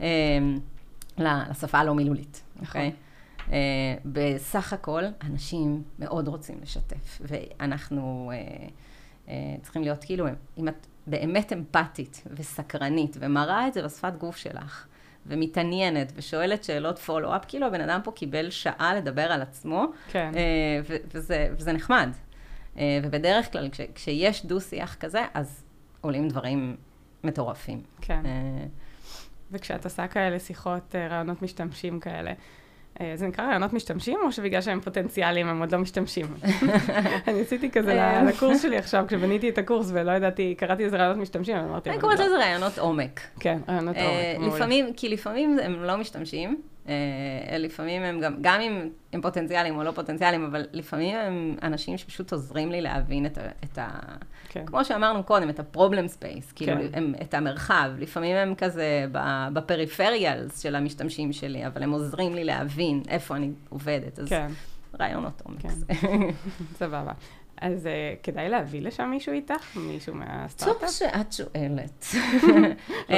לשפה הלא מילולית, אוקיי? בסך הכל, אנשים מאוד רוצים לשתף, ואנחנו צריכים להיות, כאילו, אם את באמת אמפתית וסקרנית, ומראה את זה בשפת גוף שלך, ומתעניינת ושואלת שאלות פולו-אפ, כאילו הבן אדם פה קיבל שעה לדבר על עצמו, כן. וזה נחמד. ובדרך כלל, כשיש דו-שיח כזה, אז עולים דברים מטורפים. כן. וכשאת עושה כאלה שיחות, רעיונות משתמשים כאלה, זה נקרא רעיונות משתמשים, או שבגלל שהם פוטנציאליים, הם עוד לא משתמשים? אני עשיתי כזה לקורס שלי עכשיו, כשבניתי את הקורס, ולא ידעתי, קראתי איזה רעיונות משתמשים, אמרתי... אני קוראת לזה רעיונות עומק. כן, רעיונות עומק. כי לפעמים הם לא משתמשים, לפעמים הם גם אם הם פוטנציאליים או לא פוטנציאליים, אבל לפעמים הם אנשים שפשוט עוזרים לי להבין את כמו שאמרנו קודם, את ה-problem space, כאילו, את המרחב. לפעמים הם כזה בפריפריאלס של המשתמשים שלי, אבל הם עוזרים לי להבין איפה אני עובדת. אז רעיונות עומק. סבבה. אז כדאי להביא לשם מישהו איתך? מישהו מהסטארט-אפ? טוב שאת שואלת.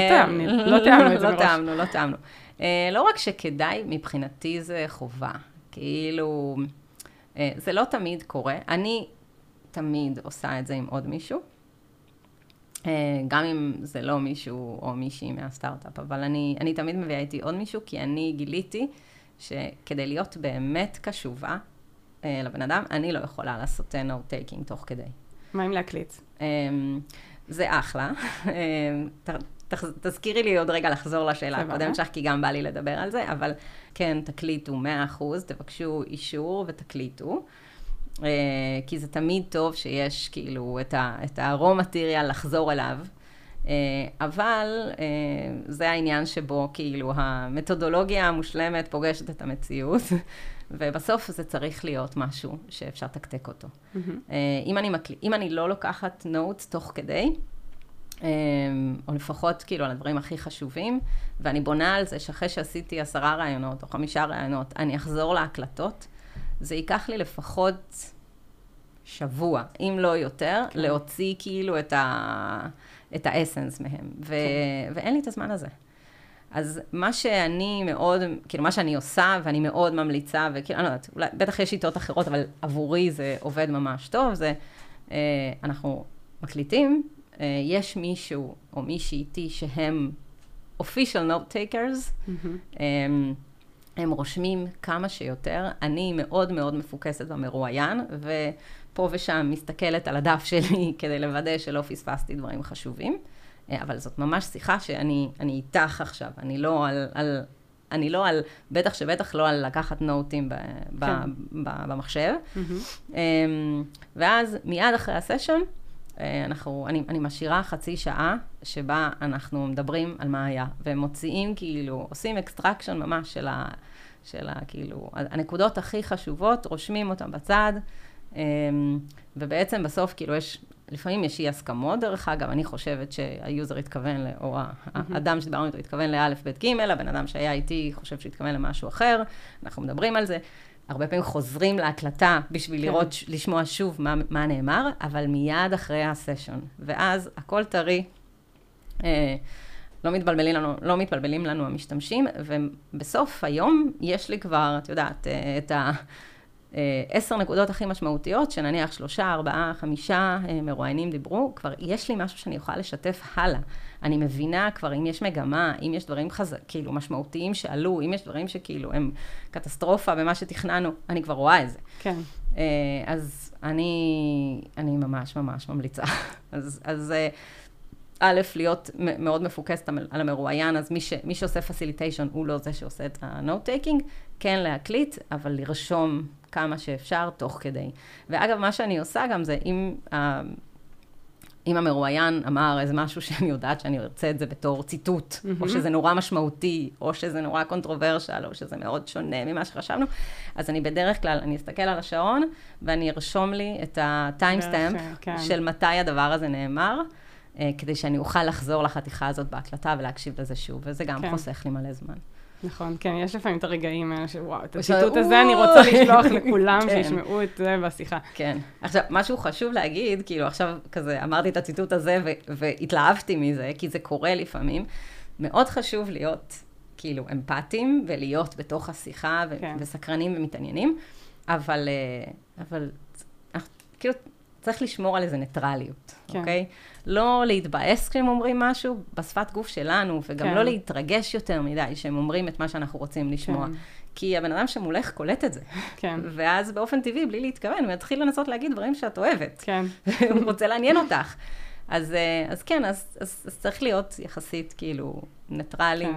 לא תאמנו את זה מראש. לא תאמנו. לא רק שכדאי, מבחינתי זה חובה. כאילו, זה לא תמיד קורה. אני תמיד עושה את זה עם עוד מישהו. גם אם זה לא מישהו או מישהי מהסטארט-אפ, אבל אני תמיד מביאה איתי עוד מישהו, כי אני גיליתי שכדי להיות באמת קשובה לבן אדם, אני לא יכולה לעשות note-taking תוך כדי. מה אם להקליט? זה אחלה. תזכירי לי עוד רגע לחזור לשאלה הקודמת שלך, כי גם בא לי לדבר על זה, אבל כן, תקליטו 100%, תבקשו אישור ותקליטו. כי זה תמיד טוב שיש כאילו את הרום מטריאל לחזור אליו, אבל זה העניין שבו כאילו המתודולוגיה המושלמת פוגשת את המציאות, ובסוף זה צריך להיות משהו שאפשר תקתק אותו. אם אני לא לוקחת נוטס תוך כדי, או לפחות כאילו על הדברים הכי חשובים, ואני בונה על זה שאחרי שעשיתי 10 רעיונות או 5 רעיונות, אני אחזור להקלטות, זה ייקח לי לפחות שבוע, אם לא יותר, כן. להוציא כאילו את האסנס מהם, כן. ואין לי את הזמן הזה. אז מה שאני מאוד, כאילו מה שאני עושה, ואני מאוד ממליצה, וכאילו, אני לא יודעת, אולי, בטח יש שיטות אחרות, אבל עבורי זה עובד ממש טוב, זה, אנחנו מקליטים, יש מישהו או מישהי איתי שהם official note takers, הם רושמים כמה שיותר. אני מאוד מאוד מפוקסת במרואיין, ופה ושם מסתכלת על הדף שלי כדי לוודא שלא פספסתי דברים חשובים. אבל זאת ממש שיחה שאני איתך עכשיו. אני לא על, בטח שבטח לא על לקחת נוטים במחשב. ואז מיד אחרי הסשן, אני משאירה חצי שעה שבה אנחנו מדברים על מה היה, ומוציאים כאילו, עושים אקסטרקשן ממש של כאילו, הנקודות הכי חשובות, רושמים אותם בצד, ובעצם בסוף כאילו לפעמים יש אי הסכמות, דרך אגב, אני חושבת שהיוזר התכוון, או האדם שדיברנו איתו התכוון לאלף בית ג', הבן אדם שהיה איתי חושב שהתכוון למשהו אחר, אנחנו מדברים על זה, הרבה פעמים חוזרים להקלטה בשביל לראות, לשמוע שוב מה נאמר, אבל מיד אחרי הסשן. ואז הכל טרי, לא מתבלבלים לנו המשתמשים, ובסוף היום יש לי כבר, את יודעת, את 10 נקודות הכי משמעותיות, שנניח 3, 4, 5 מרואיינים דיברו, כבר יש לי משהו שאני יכולה לשתף הלאה. אני מבינה כבר אם יש מגמה, אם יש דברים כאילו משמעותיים שעלו, אם יש דברים שכאילו הם קטסטרופה במה שתכננו, אני כבר רואה את זה. כן. אז אני ממש ממש ממליצה. אז א', להיות מאוד מפוקסת על המרואיין, אז מי שעושה פסיליטיישן הוא לא זה שעושה את הנוט-טייקינג, כן להקליט, אבל לרשום כמה שאפשר תוך כדי. ואגב, מה שאני עושה גם זה, אם המרואיין אמר איזה משהו שאני יודעת שאני ארצה את זה בתור ציטוט, או שזה נורא משמעותי, או שזה נורא קונטרוברשל, או שזה מאוד שונה ממה שחשבנו, אז אני בדרך כלל, אני אסתכל על השעון, ואני ארשום לי את הטיימסטמפ של מתי הדבר הזה נאמר, כדי שאני אוכל לחזור לחתיכה הזאת בהקלטה ולהקשיב לזה שוב, וזה גם חוסך לי מלא זמן. נכון, כן, יש לפעמים את הרגעים האלה שוואו, את הציטוט הזה אני רוצה לשלוח לכולם שישמעו את זה בשיחה. כן. עכשיו, משהו חשוב להגיד, כאילו עכשיו כזה אמרתי את הציטוט הזה והתלהבתי מזה, כי זה קורה לפעמים. מאוד חשוב להיות כאילו אמפתיים ולהיות בתוך השיחה וסקרנים ומתעניינים, אבל כאילו צריך לשמור על איזה ניטרליות, אוקיי? לא להתבאס כשהם אומרים משהו בשפת גוף שלנו, וגם לא להתרגש יותר מדי שהם אומרים את מה שאנחנו רוצים לשמוע. כי הבן אדם שמולך קולט את זה. כן. ואז באופן טבעי, בלי להתכוון, הוא יתחיל לנסות להגיד דברים שאת אוהבת. כן. הוא רוצה לעניין אותך. אז כן, אז צריך להיות יחסית כאילו ניטרליים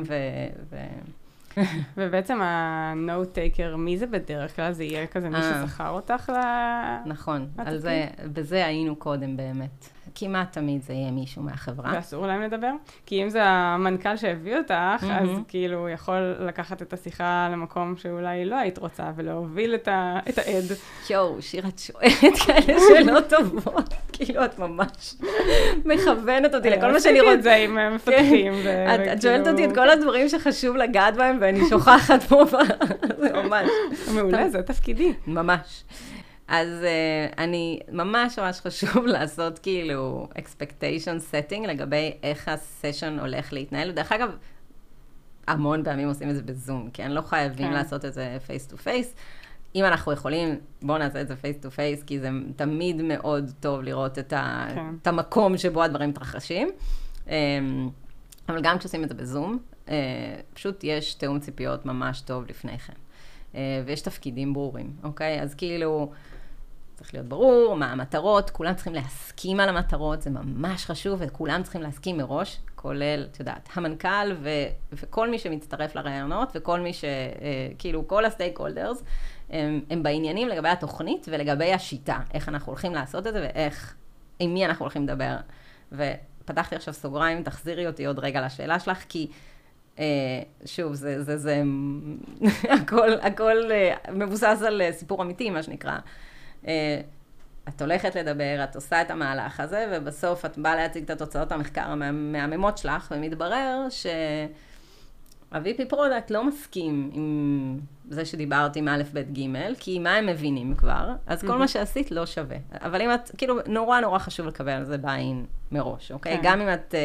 ובעצם ה-note-taker, מי זה בדרך כלל? זה יהיה כזה מי ששכר אותך נכון, בזה היינו קודם באמת. כמעט תמיד זה יהיה מישהו מהחברה. ואסור להם לדבר? כי אם זה המנכ"ל שהביא אותך, אז כאילו הוא יכול לקחת את השיחה למקום שאולי לא היית רוצה, ולהוביל את העד. יואו, שיר, את שואלת כאלה שאלות טובות. כאילו את ממש מכוונת אותי לכל מה שאני רוצה. עשיתי את זה עם מפתחים. את שואלת אותי את כל הדברים שחשוב לגעת בהם, ואני שוכחת פה. זה ממש. מעולה, זה תפקידי. ממש. אז אני ממש חשוב לעשות כאילו expectation setting לגבי איך הסשן הולך להתנהל. ודרך אגב, המון פעמים עושים את זה בזום, כי אני לא חייבים לעשות את זה face to face. אם אנחנו יכולים, בואו נעשה את זה פייס טו פייס, כי זה תמיד מאוד טוב לראות את המקום שבו הדברים מתרחשים. אבל גם כשעושים את זה בזום, פשוט יש תאום ציפיות ממש טוב לפני כן. ויש תפקידים ברורים, אוקיי? אז כאילו, צריך להיות ברור מה המטרות, כולם צריכים להסכים על המטרות, זה ממש חשוב, וכולם צריכים להסכים מראש, כולל, את יודעת, המנכ"ל וכל מי שמצטרף לרעיונות, וכל מי כאילו, כל הסטייק הולדרס, הם בעניינים לגבי התוכנית ולגבי השיטה, איך אנחנו הולכים לעשות את זה, ואיך, עם מי אנחנו הולכים לדבר. ופתחתי עכשיו סוגריים, תחזירי אותי עוד רגע לשאלה שלך, כי שוב, זה הכל מבוסס על סיפור אמיתי, מה שנקרא. את הולכת לדבר, את עושה את המהלך הזה, ובסוף את באה להציג את התוצאות המחקר המהממות שלך, ומתברר שה-VP פרודקט לא מסכים עם זה שדיברתי עם א', ב', ג', כי מה הם מבינים כבר, אז כל מה שעשית לא שווה. אבל אם את, כאילו, נורא חשוב לקבל על זה בעין מראש, אוקיי? גם אם את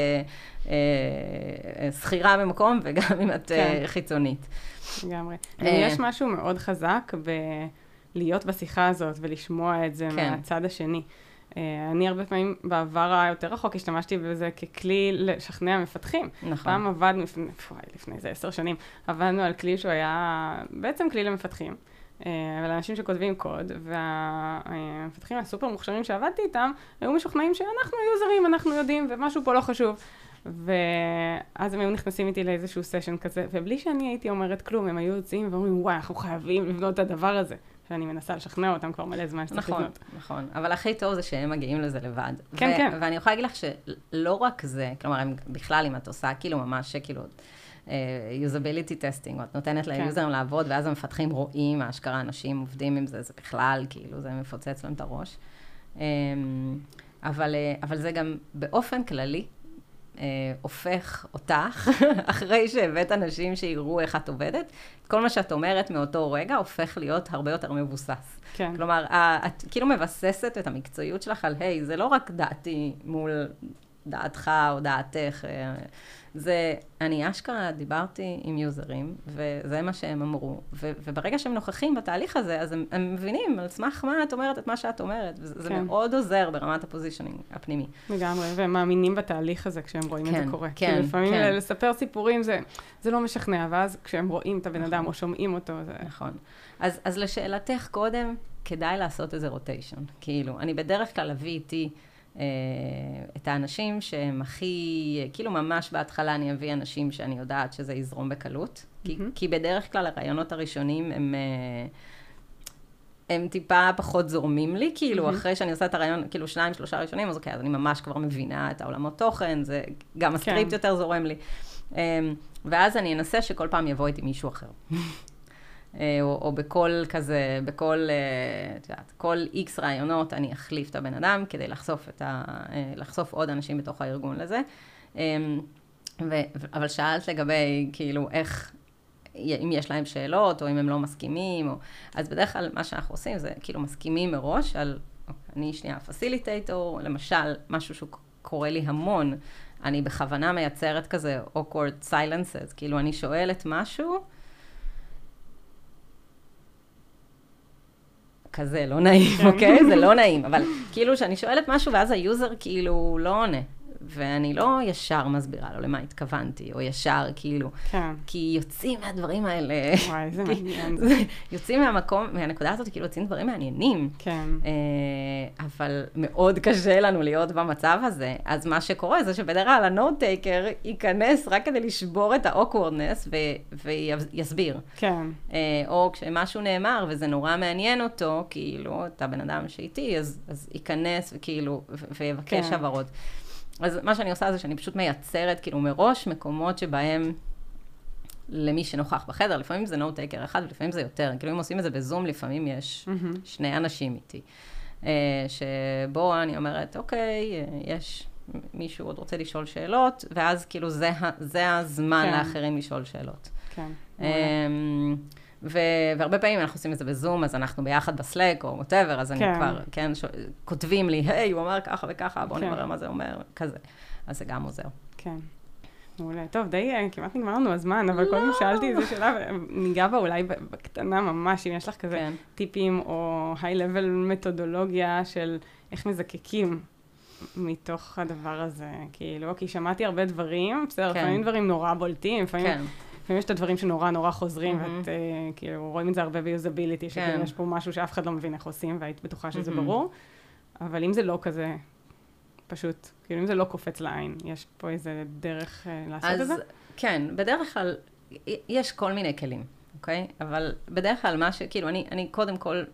שכירה במקום, וגם אם את חיצונית. לגמרי. יש משהו מאוד חזק להיות בשיחה הזאת ולשמוע את זה מהצד השני. אני הרבה פעמים בעבר היותר רחוק השתמשתי בזה ככלי לשכנע מפתחים. נכון. פעם עבדנו, לפני איזה 10 שנים, עבדנו על כלי שהוא היה בעצם כלי למפתחים. אבל אנשים שכותבים קוד, והמפתחים הסופר מוכשרים שעבדתי איתם, היו משוכנעים שאנחנו יוזרים, אנחנו יודעים, ומשהו פה לא חשוב. ואז הם היו נכנסים איתי לאיזשהו סשן כזה, ובלי שאני הייתי אומרת כלום, הם היו יוצאים ואומרים, וואי, אנחנו חייבים לבנות את הדבר הזה. שאני מנסה לשכנע אותם כבר מלא זמן שצריך לבנות. נכון, אבל הכי טוב זה שהם מגיעים לזה לבד. כן. ואני יכולה להגיד לך שלא רק זה, כלומר, בכלל, אם את עושה כאילו ממש, כאילו, usability testing, או את נותנת ליוזרים לעבוד, ואז המפתחים רואים, האשכרה אנשים עובדים עם זה, זה בכלל, כאילו, זה מפוצץ להם את הראש. אבל זה גם באופן כללי, הופך אותך, אחרי שהבאת אנשים שיראו איך את עובדת, כל מה שאת אומרת מאותו רגע הופך להיות הרבה יותר מבוסס. כן. כלומר, את כאילו מבססת את המקצועיות שלך על, היי, זה לא רק דעתי מול דעתך או דעתך, זה, אני אשכרה דיברתי עם יוזרים, וזה מה שהם אמרו, וברגע שהם נוכחים בתהליך הזה, אז הם מבינים על סמך מה את אומרת את מה שאת אומרת, וזה מאוד עוזר ברמת הפוזישנינג הפנימי. לגמרי, והם מאמינים בתהליך הזה כשהם רואים את זה קורה. כי לפעמים לספר סיפורים זה לא משכנע, ואז כשהם רואים את הבן אדם או שומעים אותו, זה... נכון. אז לשאלתך קודם, כדאי לעשות איזה רוטיישן. כאילו, אני בדרך כלל אביא איתי את האנשים שהם הכי, כאילו ממש בהתחלה אני אביא אנשים שאני יודעת שזה יזרום בקלות, כי בדרך כלל הרעיונות הראשונים הם טיפה פחות זורמים לי, כאילו אחרי שאני עושה את הרעיון, כאילו 2-3 ראשונים, אז אוקיי, אז אני ממש כבר מבינה את העולמות תוכן, זה גם הסקריפט יותר זורם לי. ואז אני אנסה שכל פעם יבוא איתי מישהו אחר. או בכל כזה, כל איקס רעיונות אני אחליף את הבן אדם כדי לחשוף עוד אנשים בתוך הארגון לזה. אבל שאלת לגבי כאילו איך, אם יש להם שאלות או אם הם לא מסכימים, אז בדרך כלל מה שאנחנו עושים זה כאילו מסכימים מראש על, אני שנייה פסיליטייטור, למשל משהו שקורה לי המון, אני בכוונה מייצרת כזה awkward silences, כאילו אני שואלת משהו, כזה, לא נעים, אוקיי? זה לא נעים, אבל כאילו שאני שואלת משהו, ואז היוזר כאילו לא עונה, ואני לא ישר מסבירה לו למה התכוונתי, או ישר כאילו, כי יוצאים מהדברים האלה, וואי, זה מעניין. יוצאים מהמקום, מהנקודה הזאת, כאילו יוצאים דברים מעניינים, אבל מאוד קשה לנו להיות במצב הזה, אז מה שקורה זה שבדרך כלל הנוט טייקר ייכנס רק כדי לשבור את האוקוורדנס ויסביר. כן. או כשמשהו נאמר וזה נורא מעניין אותו, כאילו, את הבן אדם שאיתי, אז ייכנס וכאילו, ויבקש הבהרות. אז מה שאני עושה זה שאני פשוט מייצרת כאילו מראש מקומות שבהם למי שנוכח בחדר, לפעמים זה נוט טייקר אחד ולפעמים זה יותר. כאילו אם עושים את זה בזום, לפעמים יש 2 אנשים איתי. שבו אני אומרת, אוקיי, יש מישהו עוד רוצה לשאול שאלות, ואז כאילו זה הזמן לאחרים לשאול שאלות. כן. והרבה פעמים אנחנו עושים את זה בזום, אז אנחנו ביחד בסלק או whatever, אז אני כבר, כן, כותבים לי, היי, הוא אמר ככה וככה, בואו נברר מה זה אומר, כזה. אז זה גם עוזר. כן. מעולה. טוב, די, כמעט נגמר לנו הזמן, אבל קודם שאלתי איזה שאלה, ניגע בה אולי בקטנה ממש, אם יש לך כזה טיפים או היי-לבל מתודולוגיה של איך מזקקים מתוך הדבר הזה. כאילו, כי שמעתי הרבה דברים, בסדר, לפעמים דברים נורא בולטים, לפעמים יש את הדברים שנורא נורא חוזרים, ואת כאילו רואים את זה הרבה ביוזביליטי, שיש פה משהו שאף אחד לא מבין איך עושים, והיית בטוחה שזה ברור, אבל אם זה לא כזה פשוט, כאילו אם זה לא קופץ לעין, יש פה איזה דרך לעשות את זה? אז כן, בדרך כלל יש כל מיני כלים, אוקיי? אבל בדרך כלל מה כאילו אני קודם כל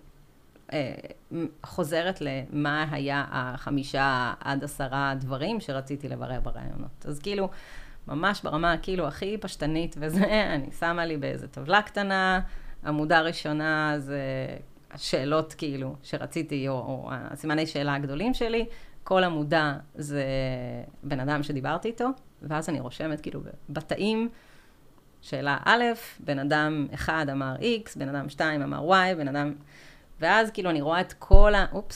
חוזרת למה היה 5 עד 10 דברים שרציתי לברר ברעיונות. אז כאילו, ממש ברמה כאילו הכי פשטנית וזה, אני שמה לי באיזה טבלה קטנה, עמודה ראשונה זה השאלות כאילו שרציתי, או הסימני שאלה הגדולים שלי, כל עמודה זה בן אדם שדיברתי איתו, ואז אני רושמת כאילו בתאים, שאלה א', בן אדם 1 אמר X, בן אדם 2 אמר Y, בן אדם... ואז כאילו אני רואה את כל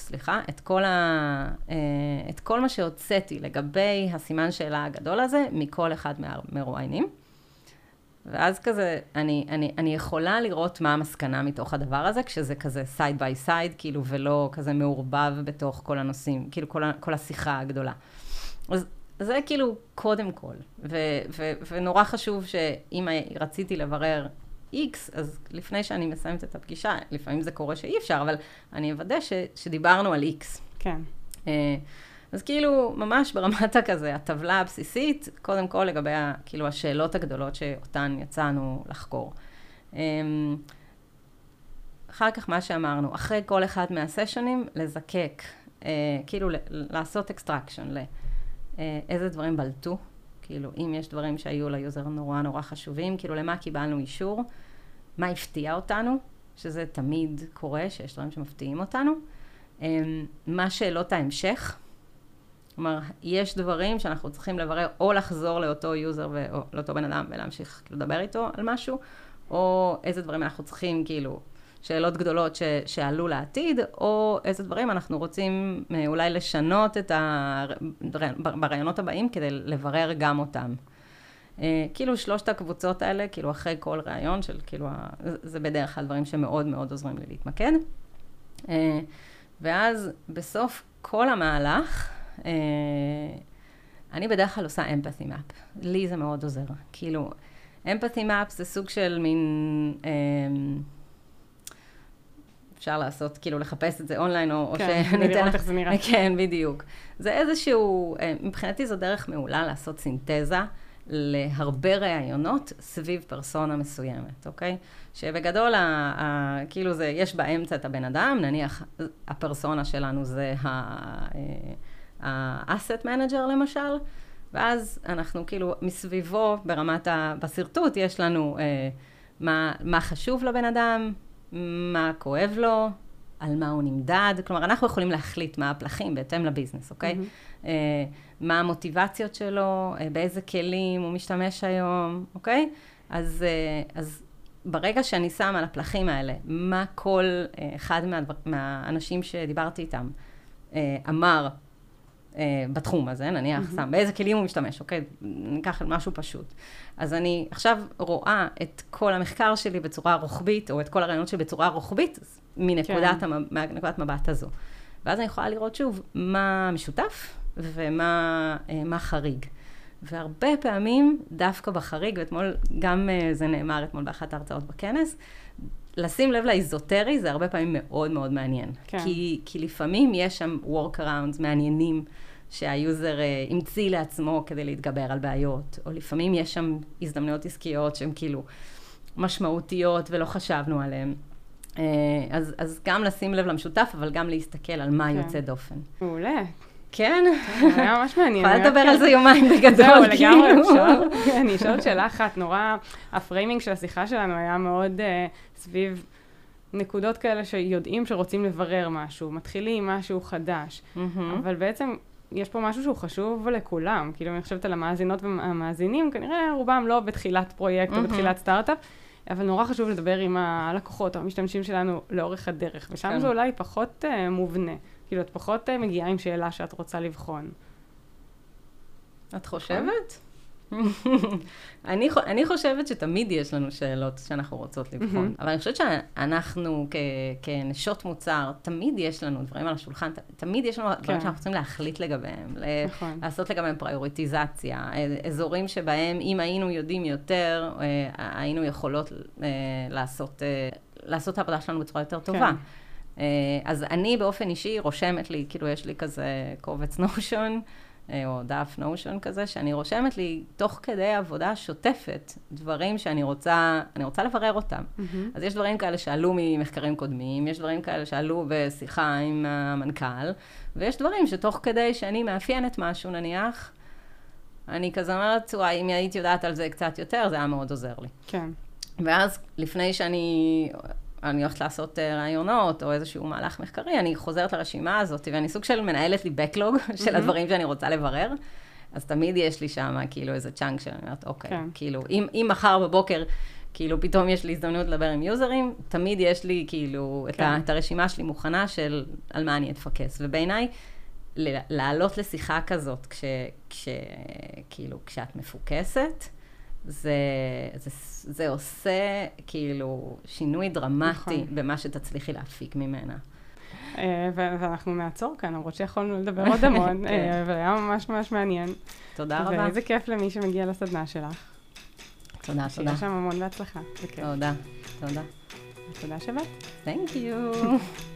את כל מה שהוצאתי לגבי הסימן שאלה הגדול הזה, מכל אחד מהמרואיינים. ואז כזה, אני יכולה לראות מה המסקנה מתוך הדבר הזה, כשזה כזה side by side, כאילו, ולא כזה מעורבב בתוך כל הנושאים, כאילו, כל השיחה הגדולה. אז זה כאילו קודם כל, ונורא חשוב שאם רציתי לברר X, אז לפני שאני מסיימת את הפגישה, לפעמים זה קורה שאי אפשר, אבל אני אוודא שדיברנו על X. כן. אז כאילו, ממש ברמת הכזה, הטבלה הבסיסית, קודם כל לגבי כאילו השאלות הגדולות שאותן יצאנו לחקור. אחר כך מה שאמרנו, אחרי כל אחד מהסשנים, לזקק, כאילו לעשות אקסטרקשן, לאיזה דברים בלטו, כאילו, אם יש דברים שהיו ליוזר נורא נורא חשובים, כאילו, למה קיבלנו אישור, מה הפתיע אותנו, שזה תמיד קורה, שיש דברים שמפתיעים אותנו, מה שאלות ההמשך, כלומר, יש דברים שאנחנו צריכים לברר, או לחזור לאותו יוזר, או לאותו בן אדם, ולהמשיך לדבר איתו על משהו, או איזה דברים אנחנו צריכים, כאילו, שאלות גדולות שעלו לעתיד, או איזה דברים אנחנו רוצים אולי לשנות ברעיונות הבאים, כדי לברר גם אותם. כאילו 3 הקבוצות האלה, כאילו אחרי כל רעיון של, כאילו, זה בדרך כלל דברים שמאוד מאוד עוזרים לי להתמקד. ואז בסוף כל המהלך, אני בדרך כלל עושה empathy map. לי זה מאוד עוזר. כאילו, empathy map זה סוג של מין... אפשר לעשות, כאילו, לחפש את זה אונליין, או כן, לראות איך זה נראה. כן, בדיוק. זה איזשהו, מבחינתי זו דרך מעולה לעשות סינתזה להרבה רעיונות סביב פרסונה מסוימת, אוקיי? שבגדול, כאילו, יש באמצע את הבן אדם, נניח, הפרסונה שלנו זה ה-asset manager למשל, ואז אנחנו כאילו מסביבו בסרטוט יש לנו מה חשוב לבן אדם, מה כואב לו, על מה הוא נמדד, כלומר אנחנו יכולים להחליט מה הפלחים בהתאם לביזנס, אוקיי? מה המוטיבציות שלו, באיזה כלים הוא משתמש היום, אוקיי? אז ברגע שאני שמה על הפלחים האלה, מה כל אחד מהאנשים שדיברתי איתם אמר בתחום הזה, נניח, שם, באיזה כלים הוא משתמש, אוקיי? ניקח משהו פשוט. אז אני עכשיו רואה את כל המחקר שלי בצורה רוחבית, או את כל הרעיונות שלי בצורה רוחבית, מנקודת מבט הזו. ואז אני יכולה לראות שוב מה משותף ומה חריג. והרבה פעמים, דווקא בחריג, ואתמול גם זה נאמר אתמול באחת ההרצאות בכנס, לשים לב לאיזוטרי זה הרבה פעמים מאוד מאוד מעניין. כן. כי לפעמים יש שם workarounds מעניינים שהיוזר המציא לעצמו כדי להתגבר על בעיות, או לפעמים יש שם הזדמנויות עסקיות שהן כאילו משמעותיות ולא חשבנו עליהן. אז גם לשים לב למשותף, אבל גם להסתכל על מה יוצא דופן. מעולה. כן. היה ממש מעניין. יכולה לדבר על זה יומיים בגדול. זהו, לגמרי אפשר. אני אשאל עוד שאלה אחת, נורא, הפריימינג של השיחה שלנו היה מאוד סביב נקודות כאלה שיודעים שרוצים לברר משהו, מתחילים משהו חדש, אבל בעצם יש פה משהו שהוא חשוב לכולם, כאילו אני חושבת על המאזינות והמאזינים, כנראה רובם לא בתחילת פרויקט או בתחילת סטארט-אפ, אבל נורא חשוב לדבר עם הלקוחות או המשתמשים שלנו לאורך הדרך, ושם זה אולי פחות מובנה. כאילו, את פחות מגיעה עם שאלה שאת רוצה לבחון. את חושבת? אני חושבת שתמיד יש לנו שאלות שאנחנו רוצות לבחון, אבל אני חושבת שאנחנו כנשות מוצר, תמיד יש לנו דברים על השולחן, תמיד יש לנו דברים שאנחנו צריכים להחליט לגביהם, לעשות לגביהם פריוריטיזציה, אזורים שבהם אם היינו יודעים יותר, היינו יכולות לעשות את העבודה שלנו בצורה יותר טובה. אז אני באופן אישי רושמת לי, כאילו יש לי כזה קובץ נושן, או דף נושן כזה, שאני רושמת לי תוך כדי עבודה שוטפת, דברים שאני רוצה לברר אותם. אז יש דברים כאלה שעלו ממחקרים קודמים, יש דברים כאלה שעלו בשיחה עם המנכ"ל, ויש דברים שתוך כדי שאני מאפיינת משהו, נניח, אני כזה אומרת, וואי, אם הייתי יודעת על זה קצת יותר, זה היה מאוד עוזר לי. כן. ואז לפני שאני הולכת לעשות רעיונות או איזשהו מהלך מחקרי, אני חוזרת לרשימה הזאת, ואני סוג של מנהלת לי בקלוג של הדברים שאני רוצה לברר, אז תמיד יש לי שם כאילו איזה צ'אנק שאני אומרת, אוקיי, כאילו, אם מחר בבוקר, כאילו פתאום יש לי הזדמנות לדבר עם יוזרים, תמיד יש לי כאילו את הרשימה שלי מוכנה של על מה אני אתפקס, ובעיניי, לעלות לשיחה כזאת, כאילו, כשאת מפוקסת, זה עושה כאילו שינוי דרמטי במה שתצליחי להפיק ממנה. ואנחנו נעצור כאן, למרות שיכולנו לדבר עוד המון, והיה ממש ממש מעניין. תודה רבה. ואיזה כיף למי שמגיע לסדנה שלך. תודה. שיהיה שם המון בהצלחה. תודה. תודה שבאת. Thank you.